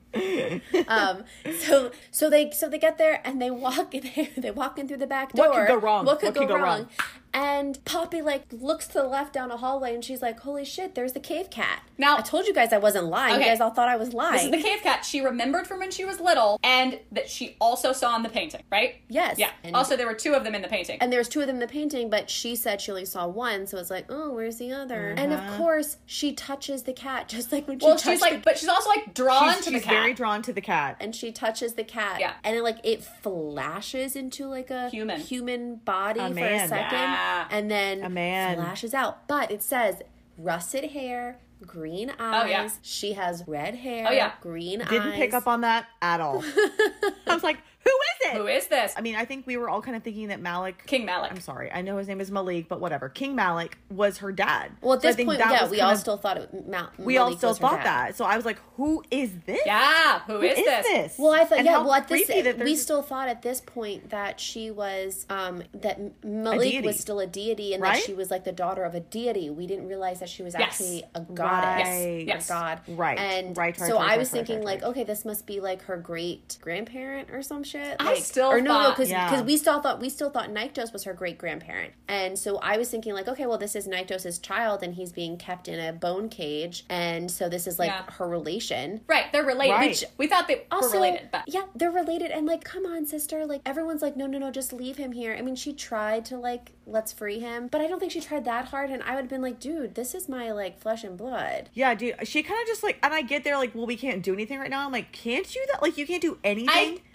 um so so they so they get there and they walk in they walk in through the back door. What could go wrong? What could, What could go, go wrong? wrong? And Poppy like looks to the left down a hallway and she's like, holy shit, there's the cave cat. Now- I told you guys I wasn't lying. Okay. You guys all thought I was This lying. is the cave cat she remembered from when she was little, and that she also saw in the painting, right? Yes. Yeah. And- also, there were two of them in the painting. And there's two of them in the painting, but she said she only saw one, so it's like, oh, where's the other? And of course, she touches the cat, just like when she well, touched she's like, the but she's also like drawn She's, to the she's cat. very drawn to the cat. and she touches the cat. Yeah. And it like it flashes into like a Human. human body A for a man. second. Yeah. And then A man. flashes out. But it says russet hair, green eyes. Oh, yeah. She has red hair, Oh, yeah. green eyes. Didn't pick up on that at all. I was like, who is it? Who is this? I mean, I think we were all kind of thinking that Malik. King Malik. I'm sorry. I know his name is Malik, but whatever. King Malik was her dad. Well, at So I this think point, that yeah, was we kind all of- still thought it. Mal- we all Malik still was her thought dad. that. So I was like, who is this? Yeah. Who Who is, is this? this? Well, I thought, And yeah. how Well, at this, creepy that we there's- still thought at this point that she was, um, that M- Malik deity. was still a deity, and Right? that she was like the daughter of a deity. We didn't realize that she was Yes. actually a goddess, Right. Yes. a god. Right. And Right, right, so right, I right, was right, thinking, right, like, right. okay, this must be like her great grandparent or some shit. I Like, still or no, no, thought- because Yeah. we still thought we still thought Nyktos was her great grandparent, and so I was thinking like, okay, well, this is Nyktos' child, and he's being kept in a bone cage, and so this is like Yeah. her relation. Right. They're related. Right. Which we thought they Also, were related, but yeah, they're related, and like, come on, sister. Like, everyone's like, no, no, no, just leave him here. I mean, she tried to like, let's free him, but I don't think she tried that hard. And I would have been like, dude, this is my like flesh and blood. Yeah, dude. She kind of just like, and I get there like, well, we can't do anything right now. I'm like, can't you? That like, you can't do anything. I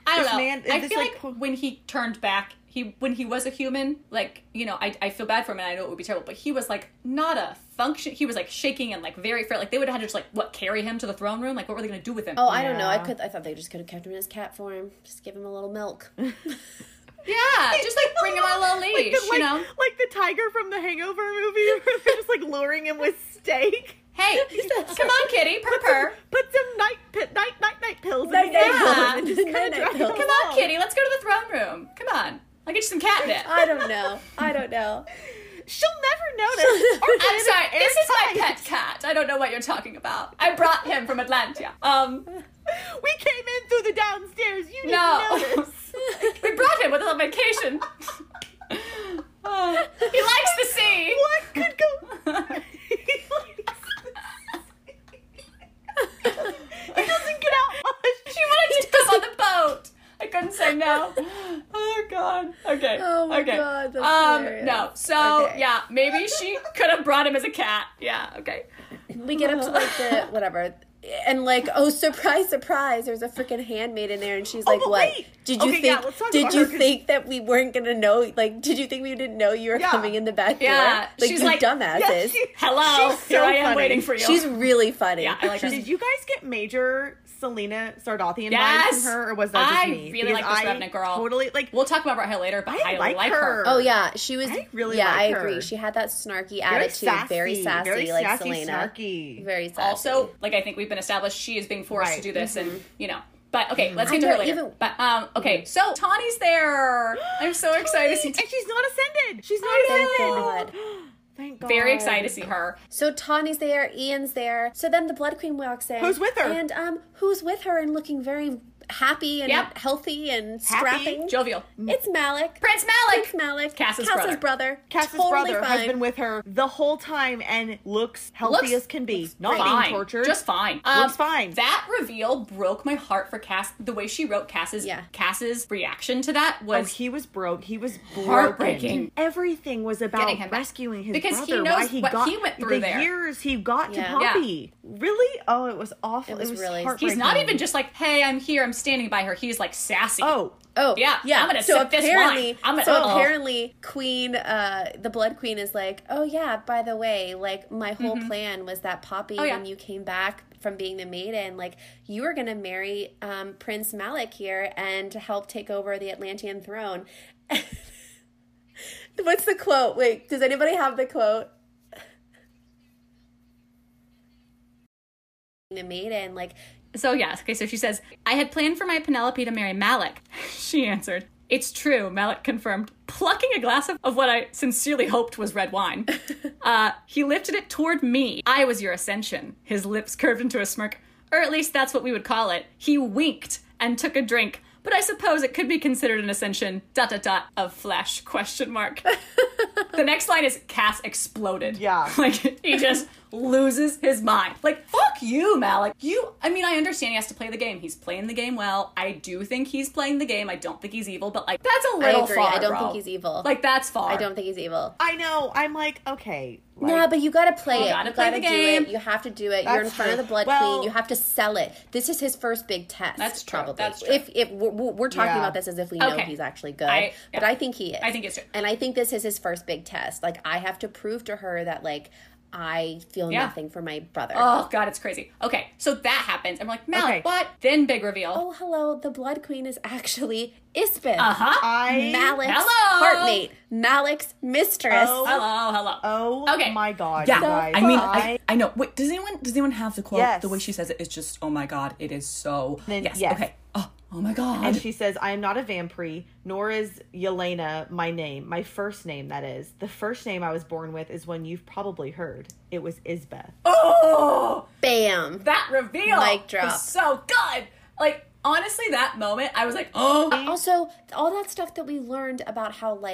I don't This know. man- I this, feel like, like, when he turned back, he when he was a human, like, you know, I, I feel bad for him and I know it would be terrible, but he was like not a function. He was like shaking and like very frail. Like they would have had to just like what carry him to the throne room. Like what were they going to do with him? Oh, I don't know. I Yeah. could. I thought they just could have kept him in his cat form. Just give him a little milk. Yeah, just like bring him on a little leash, Like, the, you like, know. like the tiger from the Hangover movie, where they're just like luring him with steak. Hey, come on, kitty, purr purr. Put some night pi- night night night pills. Night, in night his pills. mouth and just Night, kinda night drag him pills. Come on, along. kitty, let's go to the throne room. Come on, I'll get you some catnip. I don't know. I don't know. She'll never notice. Our I'm planet sorry, this is my airtight. pet cat. I don't know what you're talking about. I brought him from Atlantia. Um, We came in through the downstairs. You didn't No. notice. we brought him with a vacation. Oh, he likes the sea. What could go? He doesn't get out much. She wanted to come on the boat. I couldn't say no. Oh God. Okay. Oh, my okay. God, that's um. hilarious. No. So Okay. yeah, maybe she could have brought him as a cat. Yeah. Okay. We get up to like the whatever, and like, oh, surprise, surprise! There's a freaking handmaid in there, and she's like, but "What? wait. Did you Okay, yeah, think? let's talk did about you her, 'cause- think that we weren't gonna know? Like, did you think we didn't know you were Yeah. coming in the back door? Yeah, Like, she's you like- dumbasses. Yeah, she- Hello. She's so Here I am funny. waiting for you. She's really funny. Yeah, I like her. Did you guys get major Selena Sardothian Yes! vibes from her, or was that just I me? really Because like this I Revenant girl. Totally like. We'll talk about her later, but I, I like like her. her. Oh yeah, she was. I really yeah, like I her. agree. She had that snarky very attitude, sassy, very sassy, very like sassy, Selena. snarky. Very sassy. Also, like I think we've been established, she is being forced Right. to do this, and you know. But okay, let's I get to her know, later. even- But um, okay, so Tawny's there. I'm so excited to see. and she's not ascended. She's not I ascended. know. Thank God. Very excited to see her. So Tawny's there, Ian's there. So then the Blood Queen walks in. Who's with her? And um, who's with her and looking very happy and Yep. healthy and Happy? strapping? Jovial. It's Malik. Prince Malik. Prince Malik. Cass's brother. brother. Cass's totally brother fine. has been with her the whole time and looks healthy Looks- as can be. Not Fine. being tortured. Just fine. Um, Looks fine. That reveal broke my heart for Cass. The way she wrote Cass's Yeah. Cass's reaction to that Oh, was he was broke. He was broken. Heartbreaking. Everything was about Getting him back. rescuing his Because he brother. knows why he what got he went through the there. years he got to Yeah. Poppy. Really? Oh, it was awful. It was really- heartbreaking. he's not even just like, hey, I'm here, I'm standing by her. He's like sassy. Oh, Oh Yeah, yeah. I'm gonna so sip this apparently, wine. I'm gonna- so oh. apparently, Queen, uh, the Blood Queen is like, oh yeah. By the way, like my whole plan was that Poppy, Oh, yeah. when you came back from being the maiden, like you were gonna marry um, Prince Malik here and to help take over the Atlantean throne. What's the quote? Wait, does anybody have the quote? The maiden, like. So yes, okay, so she says, I had planned for my Penelope to marry Malik. She answered, it's true, Malik confirmed, plucking a glass of, of what I sincerely hoped was red wine. uh, he lifted it toward me. I was your ascension. His lips curved into a smirk, or at least that's what we would call it. He winked and took a drink, but I suppose it could be considered an ascension, dot dot dot, of flesh, question mark. The next line is, Cass exploded. Yeah. Like, he just loses his mind. Like, fuck you, Malik. You, I mean, I understand he has to play the game. He's playing the game well. I do think he's playing the game. I don't think he's evil, but, like, that's a little agree. far, I don't bro. think he's evil. Like, that's far. I don't think he's evil. I know. I'm like, okay. Like, Nah, but you gotta play You it. gotta you play gotta the do game. it. You have to do it. You're in That's front of true. the Blood Well- Queen. You have to sell it. This is his first big test. That's true. Probably. That's true. If if we're, we're talking Yeah. about this as if we know Okay. he's actually good, I- but yeah. I think he is. I think it's true. And I think this is his first big test. Like I have to prove to her that like I feel Yeah. nothing for my brother. Oh, God, it's crazy. Okay, so that happens. I'm like, Malik, Okay. what? Then big reveal. Oh, hello. The Blood Queen is actually Isbeth. Uh-huh. I. Malik's Hello. heartmate. Malik's mistress. Oh. Hello, hello. Oh Okay. my God. Yeah, you guys. I mean, I, I, I know. Wait, does anyone does anyone have the quote? Yes. The way she says it is just, oh my god, it is so. Then- yes. yes. Okay. Oh, oh my god. and she says, I am not a vampire, nor is Yelena my name. My first name, that is. The first name I was born with is one you've probably heard. It was Isbeth. Oh, Bam. that reveal Mic drop. was so good. Like, honestly, that moment, I was like, oh. Also, all that stuff that we learned about how like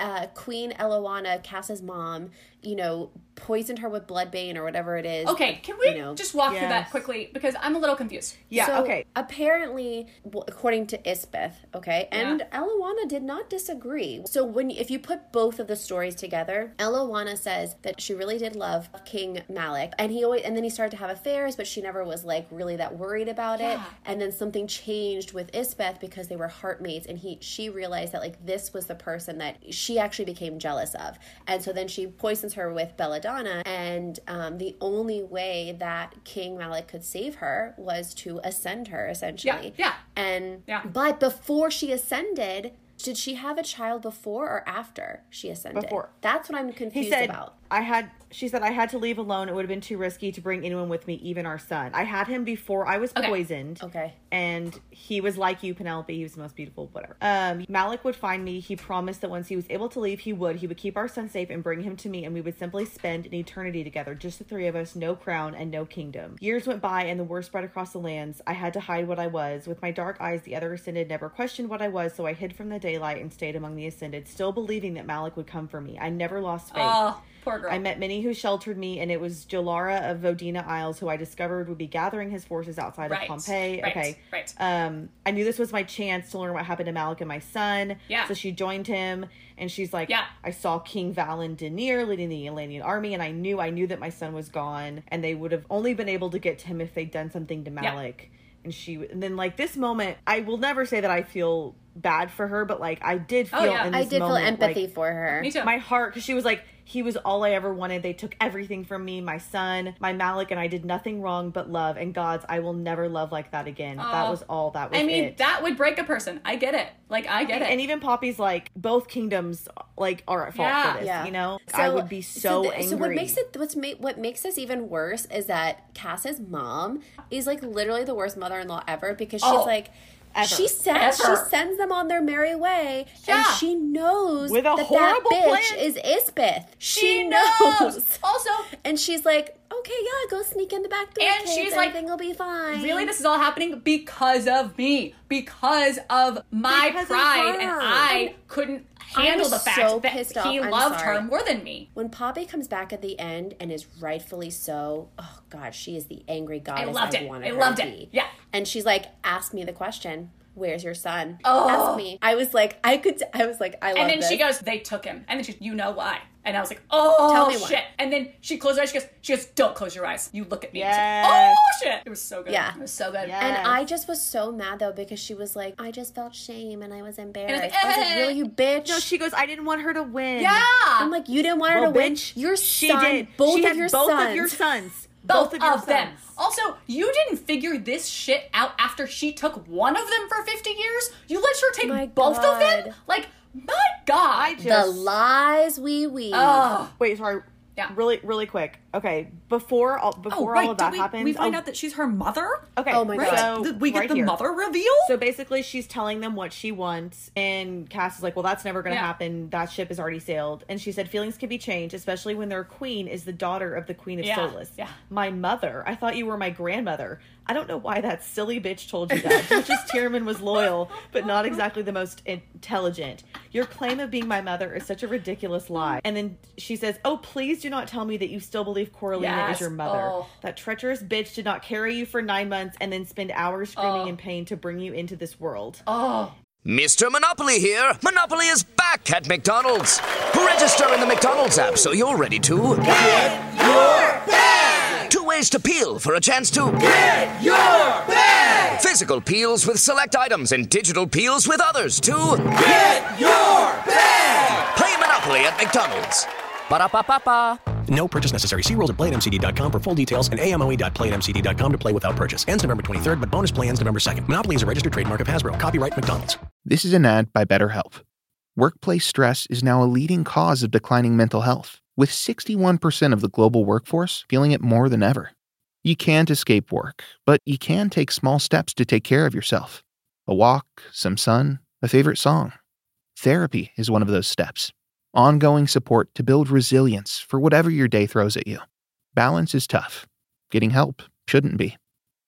uh, Queen Eloana, Cass's mom, you know, poisoned her with bloodbane or whatever it is. Okay, can we you know. just walk through that Yes. quickly? Because I'm a little confused. Yeah, So, okay. apparently, well, according to Isbeth, okay, and Yeah. Eloana did not disagree. So when if you put both of the stories together, Eloana says that she really did love King Malik, and he always and then he started to have affairs, but she never was like really that worried about it. Yeah. And then something changed with Isbeth because they were heartmates, and he she realized that like this was the person that she actually became jealous of, and so then she poisons her with belladonna, and um, the only way that King Malik could save her was to ascend her, essentially. Yeah, yeah. And Yeah. but before she ascended, did she have a child before or after she ascended? Before. That's what I'm confused He said, about. I had, she said, I had to leave alone. It would have been too risky to bring anyone with me, even our son. I had him before I was Okay. poisoned. Okay. And he was like you, Penelope. He was the most beautiful, whatever. Um, Malik would find me. He promised that once he was able to leave, he would. He would keep our son safe and bring him to me, and we would simply spend an eternity together, just the three of us, no crown and no kingdom. Years went by, and the war spread across the lands. I had to hide what I was. With my dark eyes, the other Ascended never questioned what I was, so I hid from the daylight and stayed among the Ascended, still believing that Malik would come for me. I never lost faith. Oh, poor girl. I met many who sheltered me, and it was Jolara of Vodina Isles who I discovered would be gathering his forces outside Right, of Pompeii. right, okay. right. Um, I knew this was my chance to learn what happened to Malik and my son. Yeah. So she joined him, and she's like, Yeah. I saw King Valen Denir leading the Elenian army, and I knew, I knew that my son was gone, and they would have only been able to get to him if they'd done something to Malik. And she, and then like this moment, I will never say that I feel bad for her, but like I did feel Oh, yeah. in I this did feel moment, empathy like, for her. Me too. my heart, because she was like, he was all I ever wanted. They took everything from me, my son, my Malik, and I did nothing wrong but love. And God's, I will never love like that again. that was all. That was I mean, it. that would break a person. I get it. Like, I get it. And even Poppy's like, both kingdoms like are at fault Yeah. for this. Yeah. You know, I would be so, th- angry. So what makes it what's ma- what makes this even worse is that Cass's mom is like literally the worst mother-in-law ever, because she's Oh, like ever. she sends she Ever. sends them on their merry way, Yeah. and she knows With a that horrible that bitch plan. is Isbeth. She, She knows. knows. Also, and she's like, okay, yeah, go sneak in the back door, And kids, she's like, everything will be fine. really, this is all happening because of me, because of my Because of pride, and her. I couldn't I handle was the fact so that pissed he off. I'm loved sorry. her more than me. When Poppy comes back at the end and is rightfully so, oh God, she is the angry goddess loved I it. wanted I her loved to it. be. Yeah. And she's like, ask me the question. Where's your son? Oh. Ask me. I was like, I could, I was like, I love And then this. she goes, they took him. And then she, you know why? And I was like, oh, Tell me why. shit. And then she closed her eyes. She goes, she goes, don't close your eyes. You look at me. Yes. She's like, oh, shit. It was so good. Yeah. It was so good. Yes. And I just was so mad though, because she was like, I just felt shame and I was embarrassed. like, I was like, eh. really, you bitch? no, she goes, I didn't want her to win. Yeah. I'm like, you didn't want her Well, to win. bitch, Your she son, did. both she of had your both sons. of your sons. Both, of your of them. sons. Also, you didn't figure this shit out after she took one of them for fifty years. You let her take My both of them? God. Like, my God. I The just lies we weave. oh. wait. Sorry. Yeah. Really, really quick. Okay, before all before all of that did we, happens, we find oh, out that she's her mother? okay. Oh my right. God. So, Did we get right the here. mother reveal? So basically, she's telling them what she wants, and Cass is like, well, that's never going to Yeah. happen. That ship has already sailed. And she said, feelings can be changed, especially when their queen is the daughter of the Queen of Yeah, Solus. yeah. My mother. I thought you were my grandmother. I don't know why that silly bitch told you that. Duchess Tierman was loyal, but not exactly the most intelligent. Your claim of being my mother is such a ridiculous lie. And then she says, oh, please do not tell me that you still believe Coralina Yes. is your mother. Oh. That treacherous bitch did not carry you for nine months and then spend hours screaming Oh. in pain to bring you into this world. Oh. Mister Monopoly here. Monopoly is back at McDonald's. Register in the McDonald's app so you're ready to get your bag. Two ways to peel for a chance to get your bag. Physical peels with select items and digital peels with others to get your bag. Play Monopoly at McDonald's. Ba-da-ba-ba-ba. No purchase necessary. See rules at play at m c d dot com for full details and a m o e dot play at m c d dot com to play without purchase. Ends November twenty-third, but bonus play ends November second. Monopoly is a registered trademark of Hasbro. Copyright McDonald's. This is an ad by BetterHelp. Workplace stress is now a leading cause of declining mental health, with sixty-one percent of the global workforce feeling it more than ever. You can't escape work, but you can take small steps to take care of yourself. A walk, some sun, a favorite song. Therapy is one of those steps. Ongoing support to build resilience for whatever your day throws at you. Balance is tough. Getting help shouldn't be.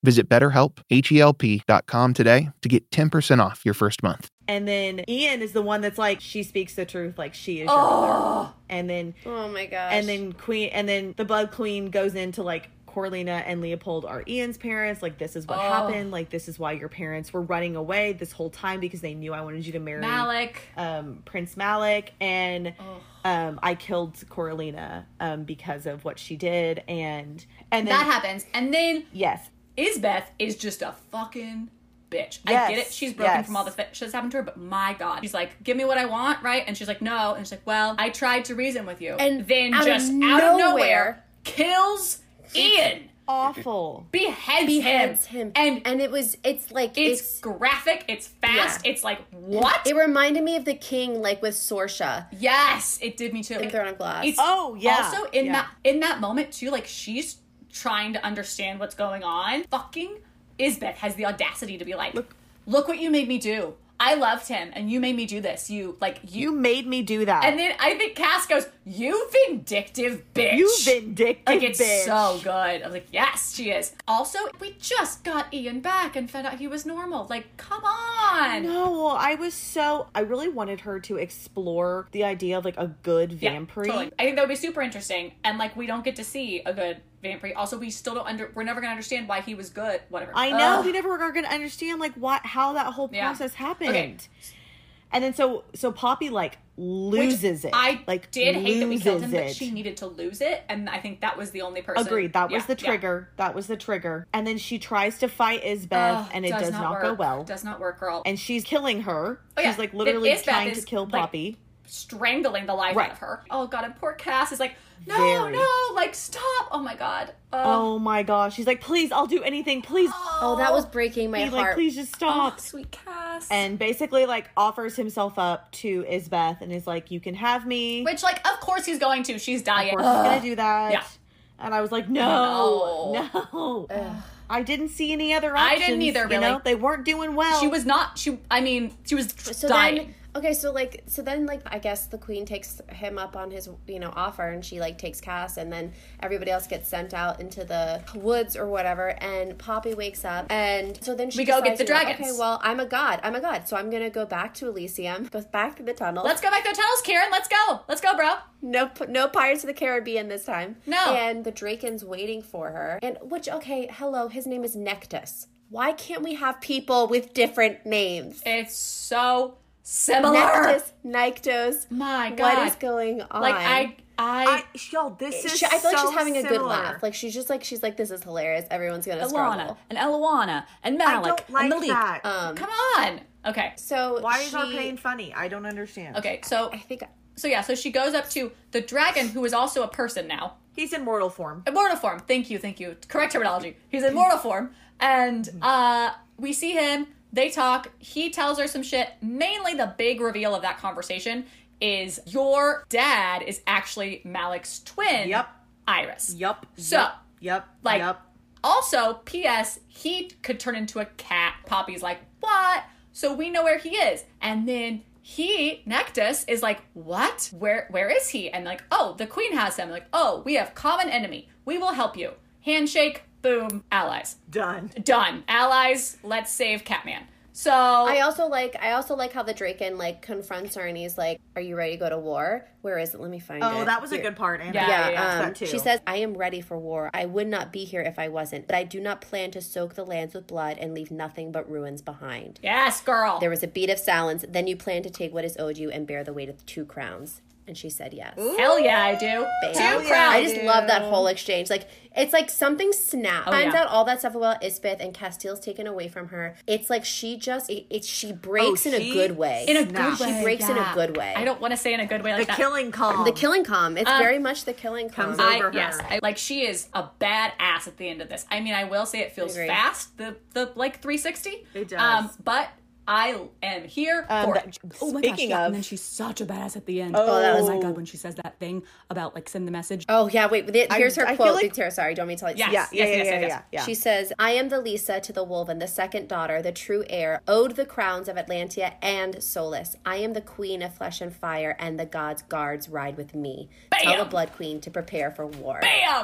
Visit BetterHelp, H-E-L-P dot com today to get ten percent off your first month. And then Ian is the one that's like, she speaks the truth, like she is your Oh. mother. And then, Oh my gosh. and then Queen, and then the Blood Queen goes into like, Corlina and Leopold are Ian's parents. Like, this is what Oh. happened. Like, this is why your parents were running away this whole time because they knew I wanted you to marry Malik. um, Prince Malik. And um, I killed Corlina um, because of what she did. And and then, That happens. And then yes. Isbeth is just a fucking bitch. Yes, I get it. She's broken yes. from all the shit that's happened to her, but my God. She's like, give me what I want, right? And she's like, no. And she's like, well, I tried to reason with you. And then out of just out of nowhere, nowhere, kills Ian. Awful. Beheads, beheads him. him. And and it was it's like it's, it's, graphic, it's fast, Yeah. it's like, what? it reminded me of the king, like with Sorsha Yes, it did me too. in Throne of Glass. It's Oh, yeah. Also in Yeah. that in that moment too, like she's trying to understand what's going on. Fucking Isbeth has the audacity to be like, look, look what you made me do. I loved him, and you made me do this. You like you. You made me do that. and then I think Cass goes, "You vindictive bitch." You vindictive Like it's bitch. so good. I was like, yes, she is. Also, we just got Ian back and found out he was normal. Like, come on. No, I was so... I really wanted her to explore the idea of, like, a good vampire. Yeah, totally. I think that would be super interesting. And, like, we don't get to see a good vampire. Also, we still don't under... We're never going to understand why he was good. Whatever. I know. Ugh. We never are going to understand, like, what, how that whole Yeah. process happened. Okay. And then so so Poppy, like, loses Which it. I like, did hate that we killed him, loses but it. she needed to lose it. And I think that was the only person. Agreed. That was Yeah, the yeah. trigger. That was the trigger. And then she tries to fight Isbeth, Ugh, and it does, not, work. go well. Does not work, girl. And she's killing her. Oh, yeah. She's, like, literally Isbeth trying is, to kill like, Poppy. strangling the life Right. out of her. Oh god, and poor Cass is like, no, Very. no, like stop. Oh my god. Uh, Oh my gosh. She's like, please, I'll do anything. Please. oh, that was breaking my Be heart. like, please just stop. oh, sweet Cass. And basically, like, offers himself up to Isbeth and is like, you can have me. Which, like, of course he's going to. She's dying. Of course he's gonna do that. Yeah. And I was like, no, No. no. I didn't see any other I options. didn't either, You really. know, they weren't doing well. She was not. She. I mean, she was so dying. then okay so like so then like I guess the queen takes him up on his you know offer, and she like takes Cass, and then everybody else gets sent out into the woods or whatever, and Poppy wakes up, and so then she We go get decides, the you know, dragons. okay, well, I'm a god I'm a god so I'm gonna go back to Elysium, go back to the tunnel. Let's go back to the tunnels, Karen. Let's go. Let's go, bro. No, no Pirates of the Caribbean this time. No. And the Draken's waiting for her. And which, okay, hello, his name is Nectus. Why can't we have people with different names? It's so similar. Nectus, Nyctos. My God. What is going on? Like I, I, I, yo, this is She, I feel like so she's having a good similar. laugh. Like she's just like she's like this is hilarious. Everyone's gonna Alana struggle. and Eloana and I Malik don't like and Malik. that. Um, come on. Okay. so Why is she, our pain funny? I don't understand. Okay. So, I think so yeah. So she goes up to the dragon, who is also a person now. He's in mortal form. Immortal form. Thank you, thank you. Correct terminology. He's in mortal form. And uh we see him, they talk, he tells her some shit. Mainly the big reveal of that conversation is your dad is actually Malik's twin. Yep. Iris. Yup. So, Yup. Yep. like, Yup. also, P S, he could turn into a cat. Poppy's like, what? So we know where he is. And then he, Nectus, is like, what? Where where is he? And like, oh, the queen has him. Like, oh, we have common enemy. We will help you. Handshake, boom, allies. Done. Done. Allies, let's save Catman. So I also like I also like how the Draken like confronts her, and he's like, "Are you ready to go to war? Where is it? Let me find it." Oh, that was a Here. good part. Anna. Yeah, Yeah, yeah, um, that too. she says, I am ready for war. I would not be here if I wasn't, but I do not plan to soak the lands with blood and leave nothing but ruins behind. yes, girl. There was a beat of silence. Then you plan to take what is owed you and bear the weight of two crowns. And she said yes. Hell yeah, I do. Babe. Two Hell yeah, crowns. I just love that whole exchange. Like, it's like something snapped. Oh, Finds yeah. out all that stuff about Isbeth, and Castile's taken away from her. It's like she just, it, it she breaks Oh, in a she- good way. in a Snap. good way. She breaks in a yeah. good way. I don't want to say in a good way like The that. killing calm. The killing calm. It's Uh, very much the killing calm. comes I, over her. yes, I, like she is a badass at the end of this. I mean, I will say it feels Agree. fast. The the like three sixty. It does. Um, but I am here Um, for that- it. Oh my gosh, Speaking yeah. of, And then she's such a badass at the end. Oh, that was- my god, when she says that thing about like send the message. Oh, yeah, wait. th- Here's her I feel quote. like- Tara, sorry, do you want me to tell you? Yes. yeah, yeah, yeah, yes, yeah, yes, yeah, yes. yeah. She says, I am the Lisa to the Wolven, the second daughter, the true heir, owed the crowns of Atlantia and Solus. I am the queen of flesh and fire, and the gods' guards ride with me. Tell Bam! the Blood Queen to prepare for war. Bam!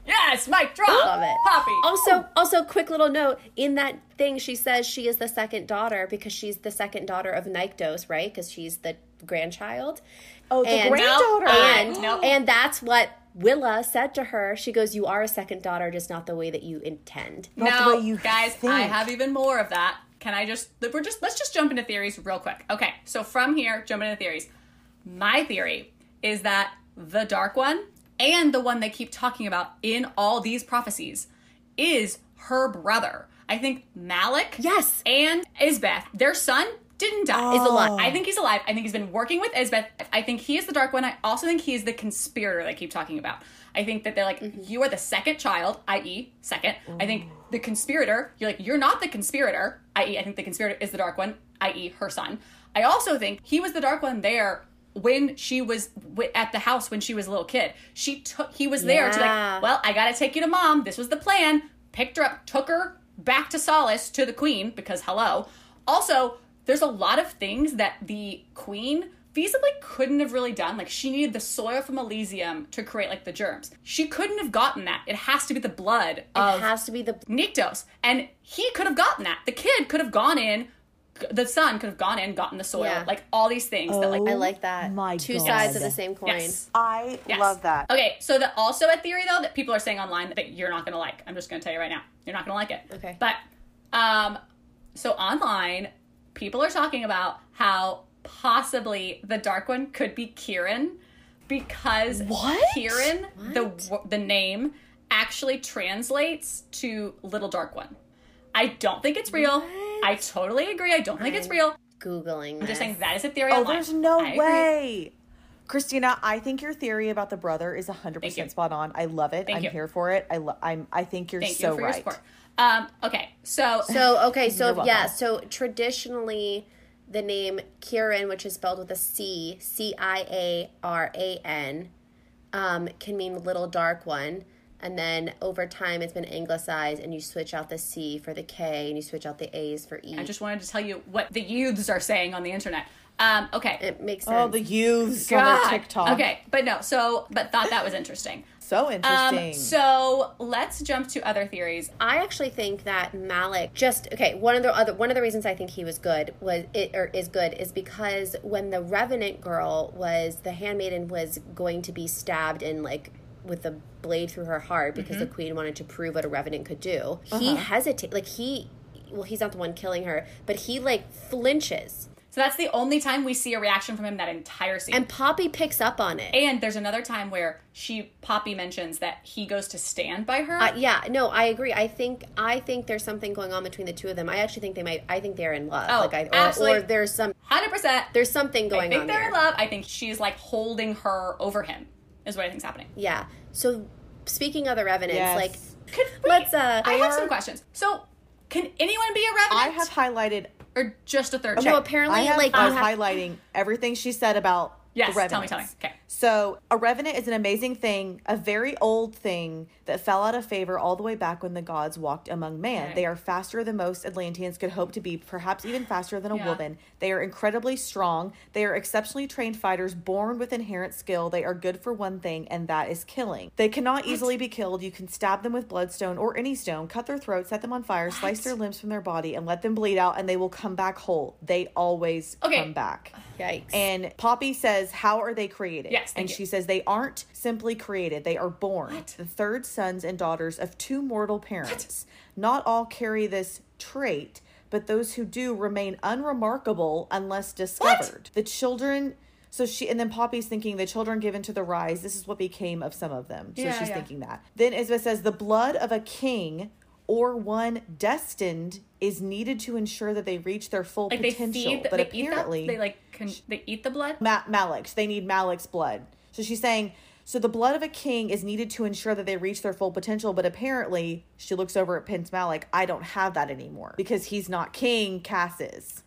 Yes, mic drop. Love it. Poppy. Also, also, quick little note. In that thing, she says she is the second daughter because she's the second daughter of Nyktos, right? Because she's the grandchild. Oh, the and, granddaughter. And, No. and that's what Willa said to her. She goes, you are a second daughter, just not the way that you intend. Not now, the way you guys, think. I have even more of that. Can I just, we're just, let's just jump into theories real quick. Okay, so from here, jump into theories. My theory is that the Dark One and the one they keep talking about in all these prophecies is her brother. I think Malik Yes. and Isbeth, their son, didn't die. Is alive. I think he's alive. I think he's been working with Isbeth. I think he is the Dark One. I also think he is the conspirator they keep talking about. I think that they're like, Mm-hmm. you are the second child, that is second. I think the conspirator, you're like, you're not the conspirator, that is I think the conspirator is the Dark One, that is her son. I also think he was the Dark One there when she was w- at the house when she was a little kid. She took, he was there to Yeah. like, well, I gotta take you to mom. This was the plan. Picked her up, took her back to Solace, to the queen, because hello. Also, there's a lot of things that the queen feasibly couldn't have really done. Like, she needed the soil from Elysium to create, like, the germs. She couldn't have gotten that. It has to be the blood of It has to be the... Nyktos. And he could have gotten that. The kid could have gone in, the son could have gone in, gotten the soil. Yeah. Like, all these things that, like... I like that. my Two God. sides of the same coin. Yes. I Yes. love that. Okay, so the, also a theory, though, that people are saying online that you're not going to like. I'm just going to tell you right now. You're not going to like it. Okay. But, um, so online, people are talking about how possibly the Dark One could be Kieran because What? Kieran, the the name, actually translates to Little Dark One. I don't think it's real. I totally agree. I don't think it's real. Googling I'm just this. saying that is a theory Oh, online. there's no I agree. way. Christina, I think your theory about the brother is one hundred Thank percent you. spot on. I love it. Thank I'm you. here for it. I lo- I'm I think you're Thank so you for right. your support. Um, okay, so So, okay, so, You're yeah, welcome. so traditionally the name Kieran, which is spelled with a C, C I A R A N, um, can mean Little Dark One. And then over time it's been anglicized and you switch out the C for the K and you switch out the A's for E. I just wanted to tell you what the youths are saying on the internet. Um, okay. It makes sense. Oh, the youths on God. their TikTok. Okay, but no, so, but thought that was interesting. So interesting. Um, so let's jump to other theories. I actually think that Malik just okay. One of the other one of the reasons I think he was good was it or is good is because when the Revenant girl was the handmaiden was going to be stabbed in like with a blade through her heart because the queen wanted to prove what a Revenant could do. He hesitates like he well he's not the one killing her, but he like flinches. So that's the only time we see a reaction from him that entire scene. And Poppy picks up on it. And there's another time where she Poppy mentions that he goes to stand by her. Uh, yeah, no, I agree. I think I think there's something going on between the two of them. I actually think they might. I think they're in love. Oh, like I, or, absolutely. or there's some. one hundred percent. There's something going I think on they're there. in love. I think she's like holding her over him is what I think's happening. Yeah. So speaking of the Revenants, Yes. like Could we, let's. uh I have They are- some questions. So can anyone be a Revenant? I have highlighted. Or just a third No, check? apparently, I have, like I you was have, highlighting everything she said about Yes, the tell me, Revenants. tell me. Okay. So a Revenant is an amazing thing, a very old thing that fell out of favor all the way back when the gods walked among man. Okay. They are faster than most Atlanteans could hope to be, perhaps even faster than a Yeah. woman. They are incredibly strong. They are exceptionally trained fighters born with inherent skill. They are good for one thing, and that is killing. They cannot easily be killed. You can stab them with bloodstone or any stone, cut their throats, set them on fire, slice their limbs from their body, and let them bleed out, and they will come back whole. They always Okay. come back. yikes. And Poppy says, how are they created? Yes, thank and you. she says they aren't simply created, they are born. The third sons and daughters of two mortal parents. Not all carry this trait, but those who do remain unremarkable unless discovered. The children, so she, and then Poppy's thinking the children given to the rise, this is what became of some of them. So Yeah, she's yeah. thinking that. Then Isbeth says, the blood of a king or one destined is needed to ensure that they reach their full Like they potential. feed, the, but they eat apparently, that? They like, con- they eat the blood? Ma- Malik's. They need Malik's blood. So she's saying, so the blood of a king is needed to ensure that they reach their full potential, but apparently, she looks over at Prince Malik, I don't have that anymore. Because he's not king, Cass is.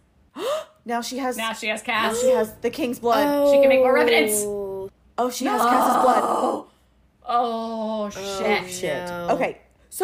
now she has Now she has now Cass. she has the king's blood. She can make more Revenants. Oh, she has Cass's blood. Oh, shit. Shit. no. Okay. So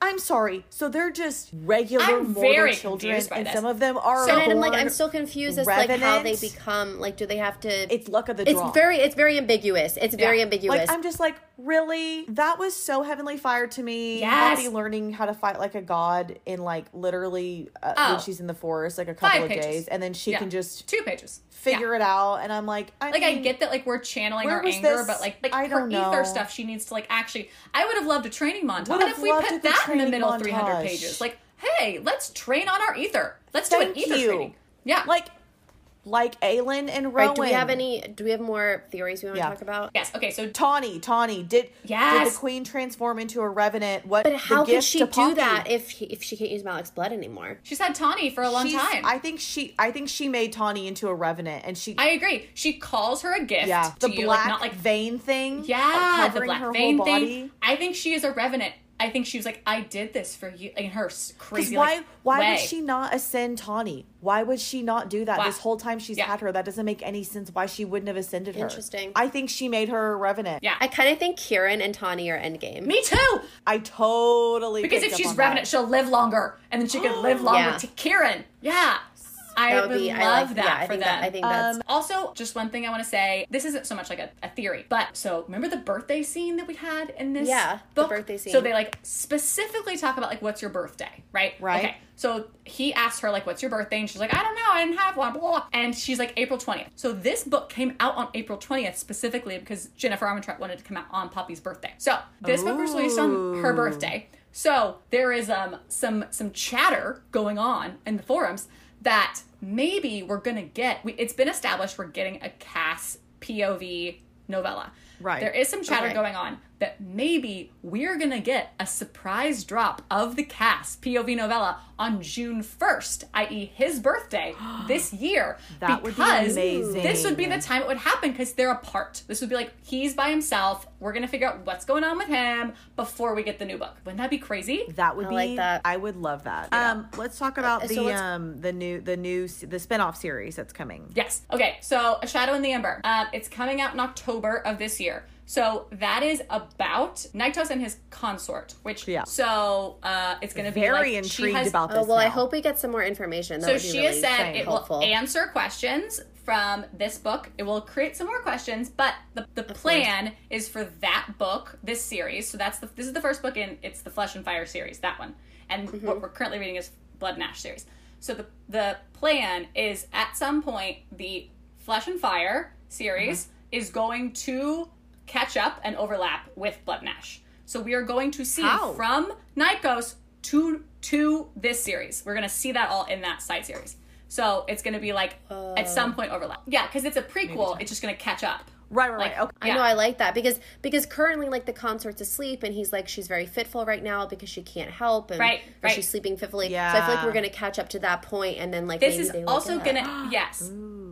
I'm sorry. So they're just regular I'm mortal very children, confused by and this. some of them are. So- And I'm like, I'm born still confused as to, like how they revenant. become. Like, do they have to? It's luck of the It's draw. very, it's very ambiguous. It's very Yeah. ambiguous. Like, I'm just like, really? That was so Heavenly Fire to me. Yes. Poppy learning how to fight like a god in like literally uh, Oh. when she's in the forest, like a couple Five of pages. days, and then she Yeah. can just Two pages. figure Yeah. it out. And I'm like, I Like, mean, I get that, like, we're channeling where our was anger, this? but, like, like I her don't know. ether stuff, she needs to, like, actually... I would have loved a training montage. Would What have if we loved a put good that in the training middle of three hundred montage. pages? Like, hey, let's train on our ether. Let's do an Thank ether you. training. Yeah. like, like Aelin and Rowan. right? Do we have any? Do we have more theories we want Yeah. to talk about? Yes, okay, so... Tawny, Tawny, did Yes. did the queen transform into a revenant? What? But the how could gift she to do Poppy? that if he, if she can't use Malik's blood anymore? She's had Tawny for a long She's- time. I think she, I think she made Tawny into a revenant, and she, I agree. She calls her a gift yeah, to the you, black like, not like... vein thing, Yeah, the covering black her vein whole thing. body. I think she is a revenant. I think she was like, I did this for you, in her s- Because crazy, why, like, why way. would she not ascend Tawny? Why would she not do that? Wow. This whole time she's Yeah. had her, that doesn't make any sense. Why she wouldn't have ascended her? Interesting. I think she made her a revenant. Yeah. I kind of think Kieran and Tawny are endgame. Me too! I totally Because picked if up she's on revenant, that. she'll live longer, and then she could live longer Yeah. to Kieran. Yeah. I That would would be- love I like- that yeah, I for think them. that- I think that's- Um, also, just one thing I want to say. This isn't so much like a, a theory, but so remember the birthday scene that we had in this Yeah, the book? birthday scene. So they like specifically talk about like, what's your birthday, right? Right. Okay. So he asked her like, what's your birthday? And she's like, I don't know. I didn't have one. Blah, blah, blah. And she's like, April twentieth. So this book came out on April twentieth specifically because Jennifer Armentrout wanted to come out on Poppy's birthday. So this book was released on her birthday. So there is um some some chatter going on in the forums that maybe we're gonna get. We, it's been established we're getting a Cass P O V novella. Right. There is some chatter Okay. going on that maybe we're gonna get a surprise drop of the Cass P O V novella on June first, that is his birthday this year. That would be because amazing. this would be the time it would happen because they're apart. This would be like he's by himself. We're gonna figure out what's going on with him before we get the new book. Wouldn't that be crazy? That would I be. like that. I would love that. Um, let's talk about Uh, so the let's- um the new the new the spinoff series that's coming. Yes. Okay, so A Shadow in the Ember. Um, it's coming out in October of this year. So that is about Nyktos and his consort, which, Yeah. so uh, it's going to be Very like, she intrigued has, about this. Oh well, I now. hope we get some more information. That So would be she really has said it helpful. will answer questions from this book. It will create some more questions, but the, the plan is for that book, this series. So that's the this is the first book in it's the Flesh and Fire series, that one. And Mm-hmm. what we're currently reading is Blood and Ash series. So the the plan is at some point the Flesh and Fire series Mm-hmm. is going to catch up and overlap with Blood and Ash. So we are going to see How? from Nyktos to to this series. We're going to see that all in that side series. So it's going to be like at some point overlap. Yeah, because it's a prequel. It's just going to catch up. Right, right, Like, right. Okay. I yeah. know I like that because because currently like the consort's asleep and he's like she's very fitful right now because she can't help and Right, or right. she's sleeping fitfully. Yeah. So I feel like we're gonna catch up to that point and then like This maybe is they will also get- going to yes.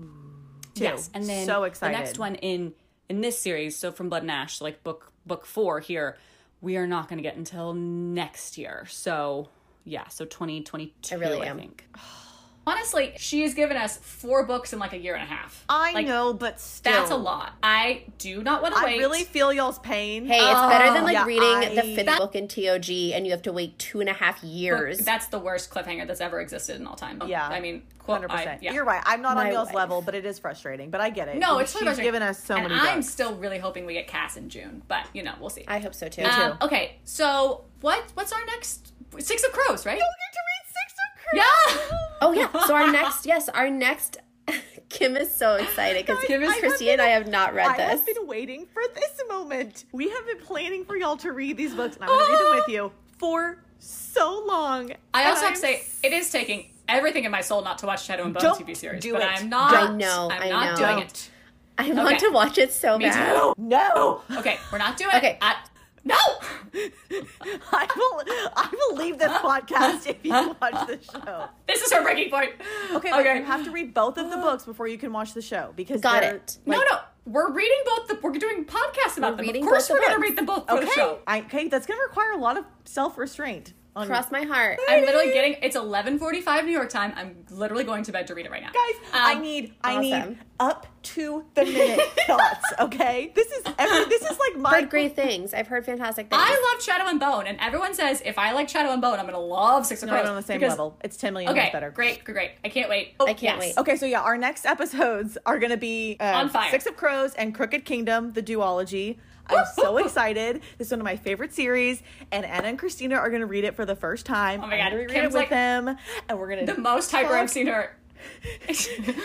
Two. Yes, and then so excited. the next one in in this series, so from Blood and Ash, so like book book four here, we are not going to get until next year. So yeah, so twenty twenty-two, I really I am. think. Honestly, she has given us four books in like a year and a half. I Like, know, but still, That's a lot. I do not want to I wait. really feel y'all's pain. Hey, it's better than like yeah, reading I- the fifth That- book in T O G and you have to wait two and a half years. That's the worst cliffhanger that's ever existed in all time. Yeah. I mean, quote, Hundred I, percent. yeah. You're right. I'm not My on y'all's life. level, but it is frustrating. But I get it. No, it's she's totally frustrating. given us so and many. I'm books. still really hoping we get Cass in June, but you know, we'll see. I hope so too. Um, okay, so what? What's our next? Six of Crows, right? Don't get to read Six of Crows. Yeah. Oh yeah. So our next yes, our next Kim is so excited because Guys, I have Christy been- and I have not read I this. have been waiting for this moment. We have been planning for y'all to read these books, and I'm going to read them with you for so long. I And also have I'm to say, it is taking everything in my soul not to watch Shadow and Bone Don't T V series, do but it. I'm not. Don't. I know, I'm I not know. doing Don't. it. I want Okay. to watch it so Me bad. too. No. Okay, we're not doing Okay. it. I, no. I will. I will leave this podcast if you watch the show. This is her breaking point. Okay, but you have to read both of the books before you can watch the show because Got they're- it. No, like- no. We're reading both. The, we're doing podcasts about We're them. reading Of course, both the we're going to books. read them both for Okay, the show. I, okay, that's going to require a lot of self restraint. On Cross my heart. I'm literally getting. It's eleven forty-five New York time. I'm literally going to bed to read it right now. guys. I Um, need. I need awesome. up to the minute thoughts, okay? This is every, this is like my I've heard great things. I've heard fantastic things. I love Shadow and Bone, and everyone says if I like Shadow and Bone, I'm gonna love Six of not Crows. on the same because- level. It's ten million Okay, times better. great, great, great. I can't wait. Oh, I can't yes. wait. Okay, so yeah, our next episodes are going to be uh, On fire. Six of Crows and Crooked Kingdom, the duology. I'm so excited. This is one of my favorite series, and Anna and Christina are going to read it for the first time. Oh my God, I'm going to read Kim's it with like them, and we're going to The most hyper I've seen her. And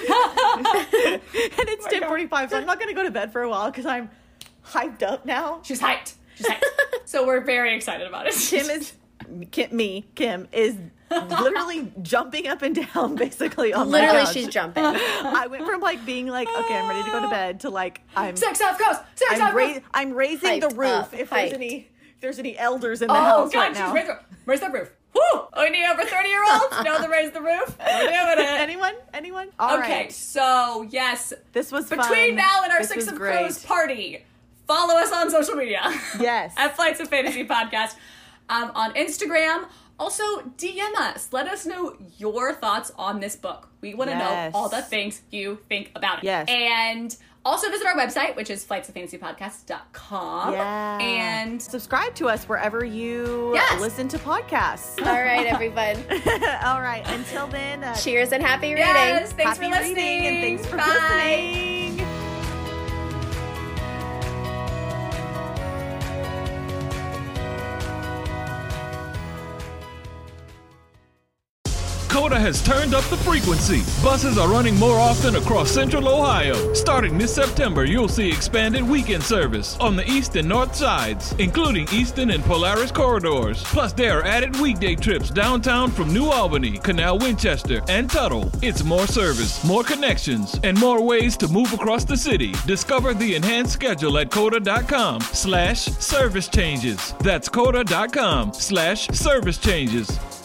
it's ten forty-five, so I'm not going to go to bed for a while because I'm hyped up now. She's hyped. She's hyped. So we're very excited about it. Kim is, Kim, me, Kim, is literally jumping up and down basically on my Literally, couch. she's jumping. I went from like being like, okay, I'm ready to go to bed to like, I'm Six of Crows. Six I'm, of ra- Crows. I'm raising the Hyped roof up, if there's hyped. any if there's any elders in the Oh house God, right she's now. raised the, raise the roof. Woo! Only over thirty year olds know the raise the roof. We're doing it. Anyone? Anyone? All Okay, right. so yes, This was between fun. now and our This Six was of great. Crows party, follow us on social media. Yes. At Flights of Fantasy Podcast um, on Instagram. Also, D M us. Let us know your thoughts on this book. We want to Yes. know all the things you think about it. Yes. And also visit our website, which is flights of fantasy podcast dot com. Yeah. And subscribe to us wherever you Yes. listen to podcasts. All right, everyone. All right. Until then, uh, Cheers and happy reading. yes, thanks happy for listening. reading and thanks for Bye. listening. Coda has turned up the frequency. Buses are running more often across Central Ohio. Starting this September, you'll see expanded weekend service on the east and north sides, including Eastern and Polaris corridors. Plus, there are added weekday trips downtown from New Albany, Canal Winchester, and Tuttle. It's more service, more connections, and more ways to move across the city. Discover the enhanced schedule at coda.com slash service changes. That's coda.com slash service changes.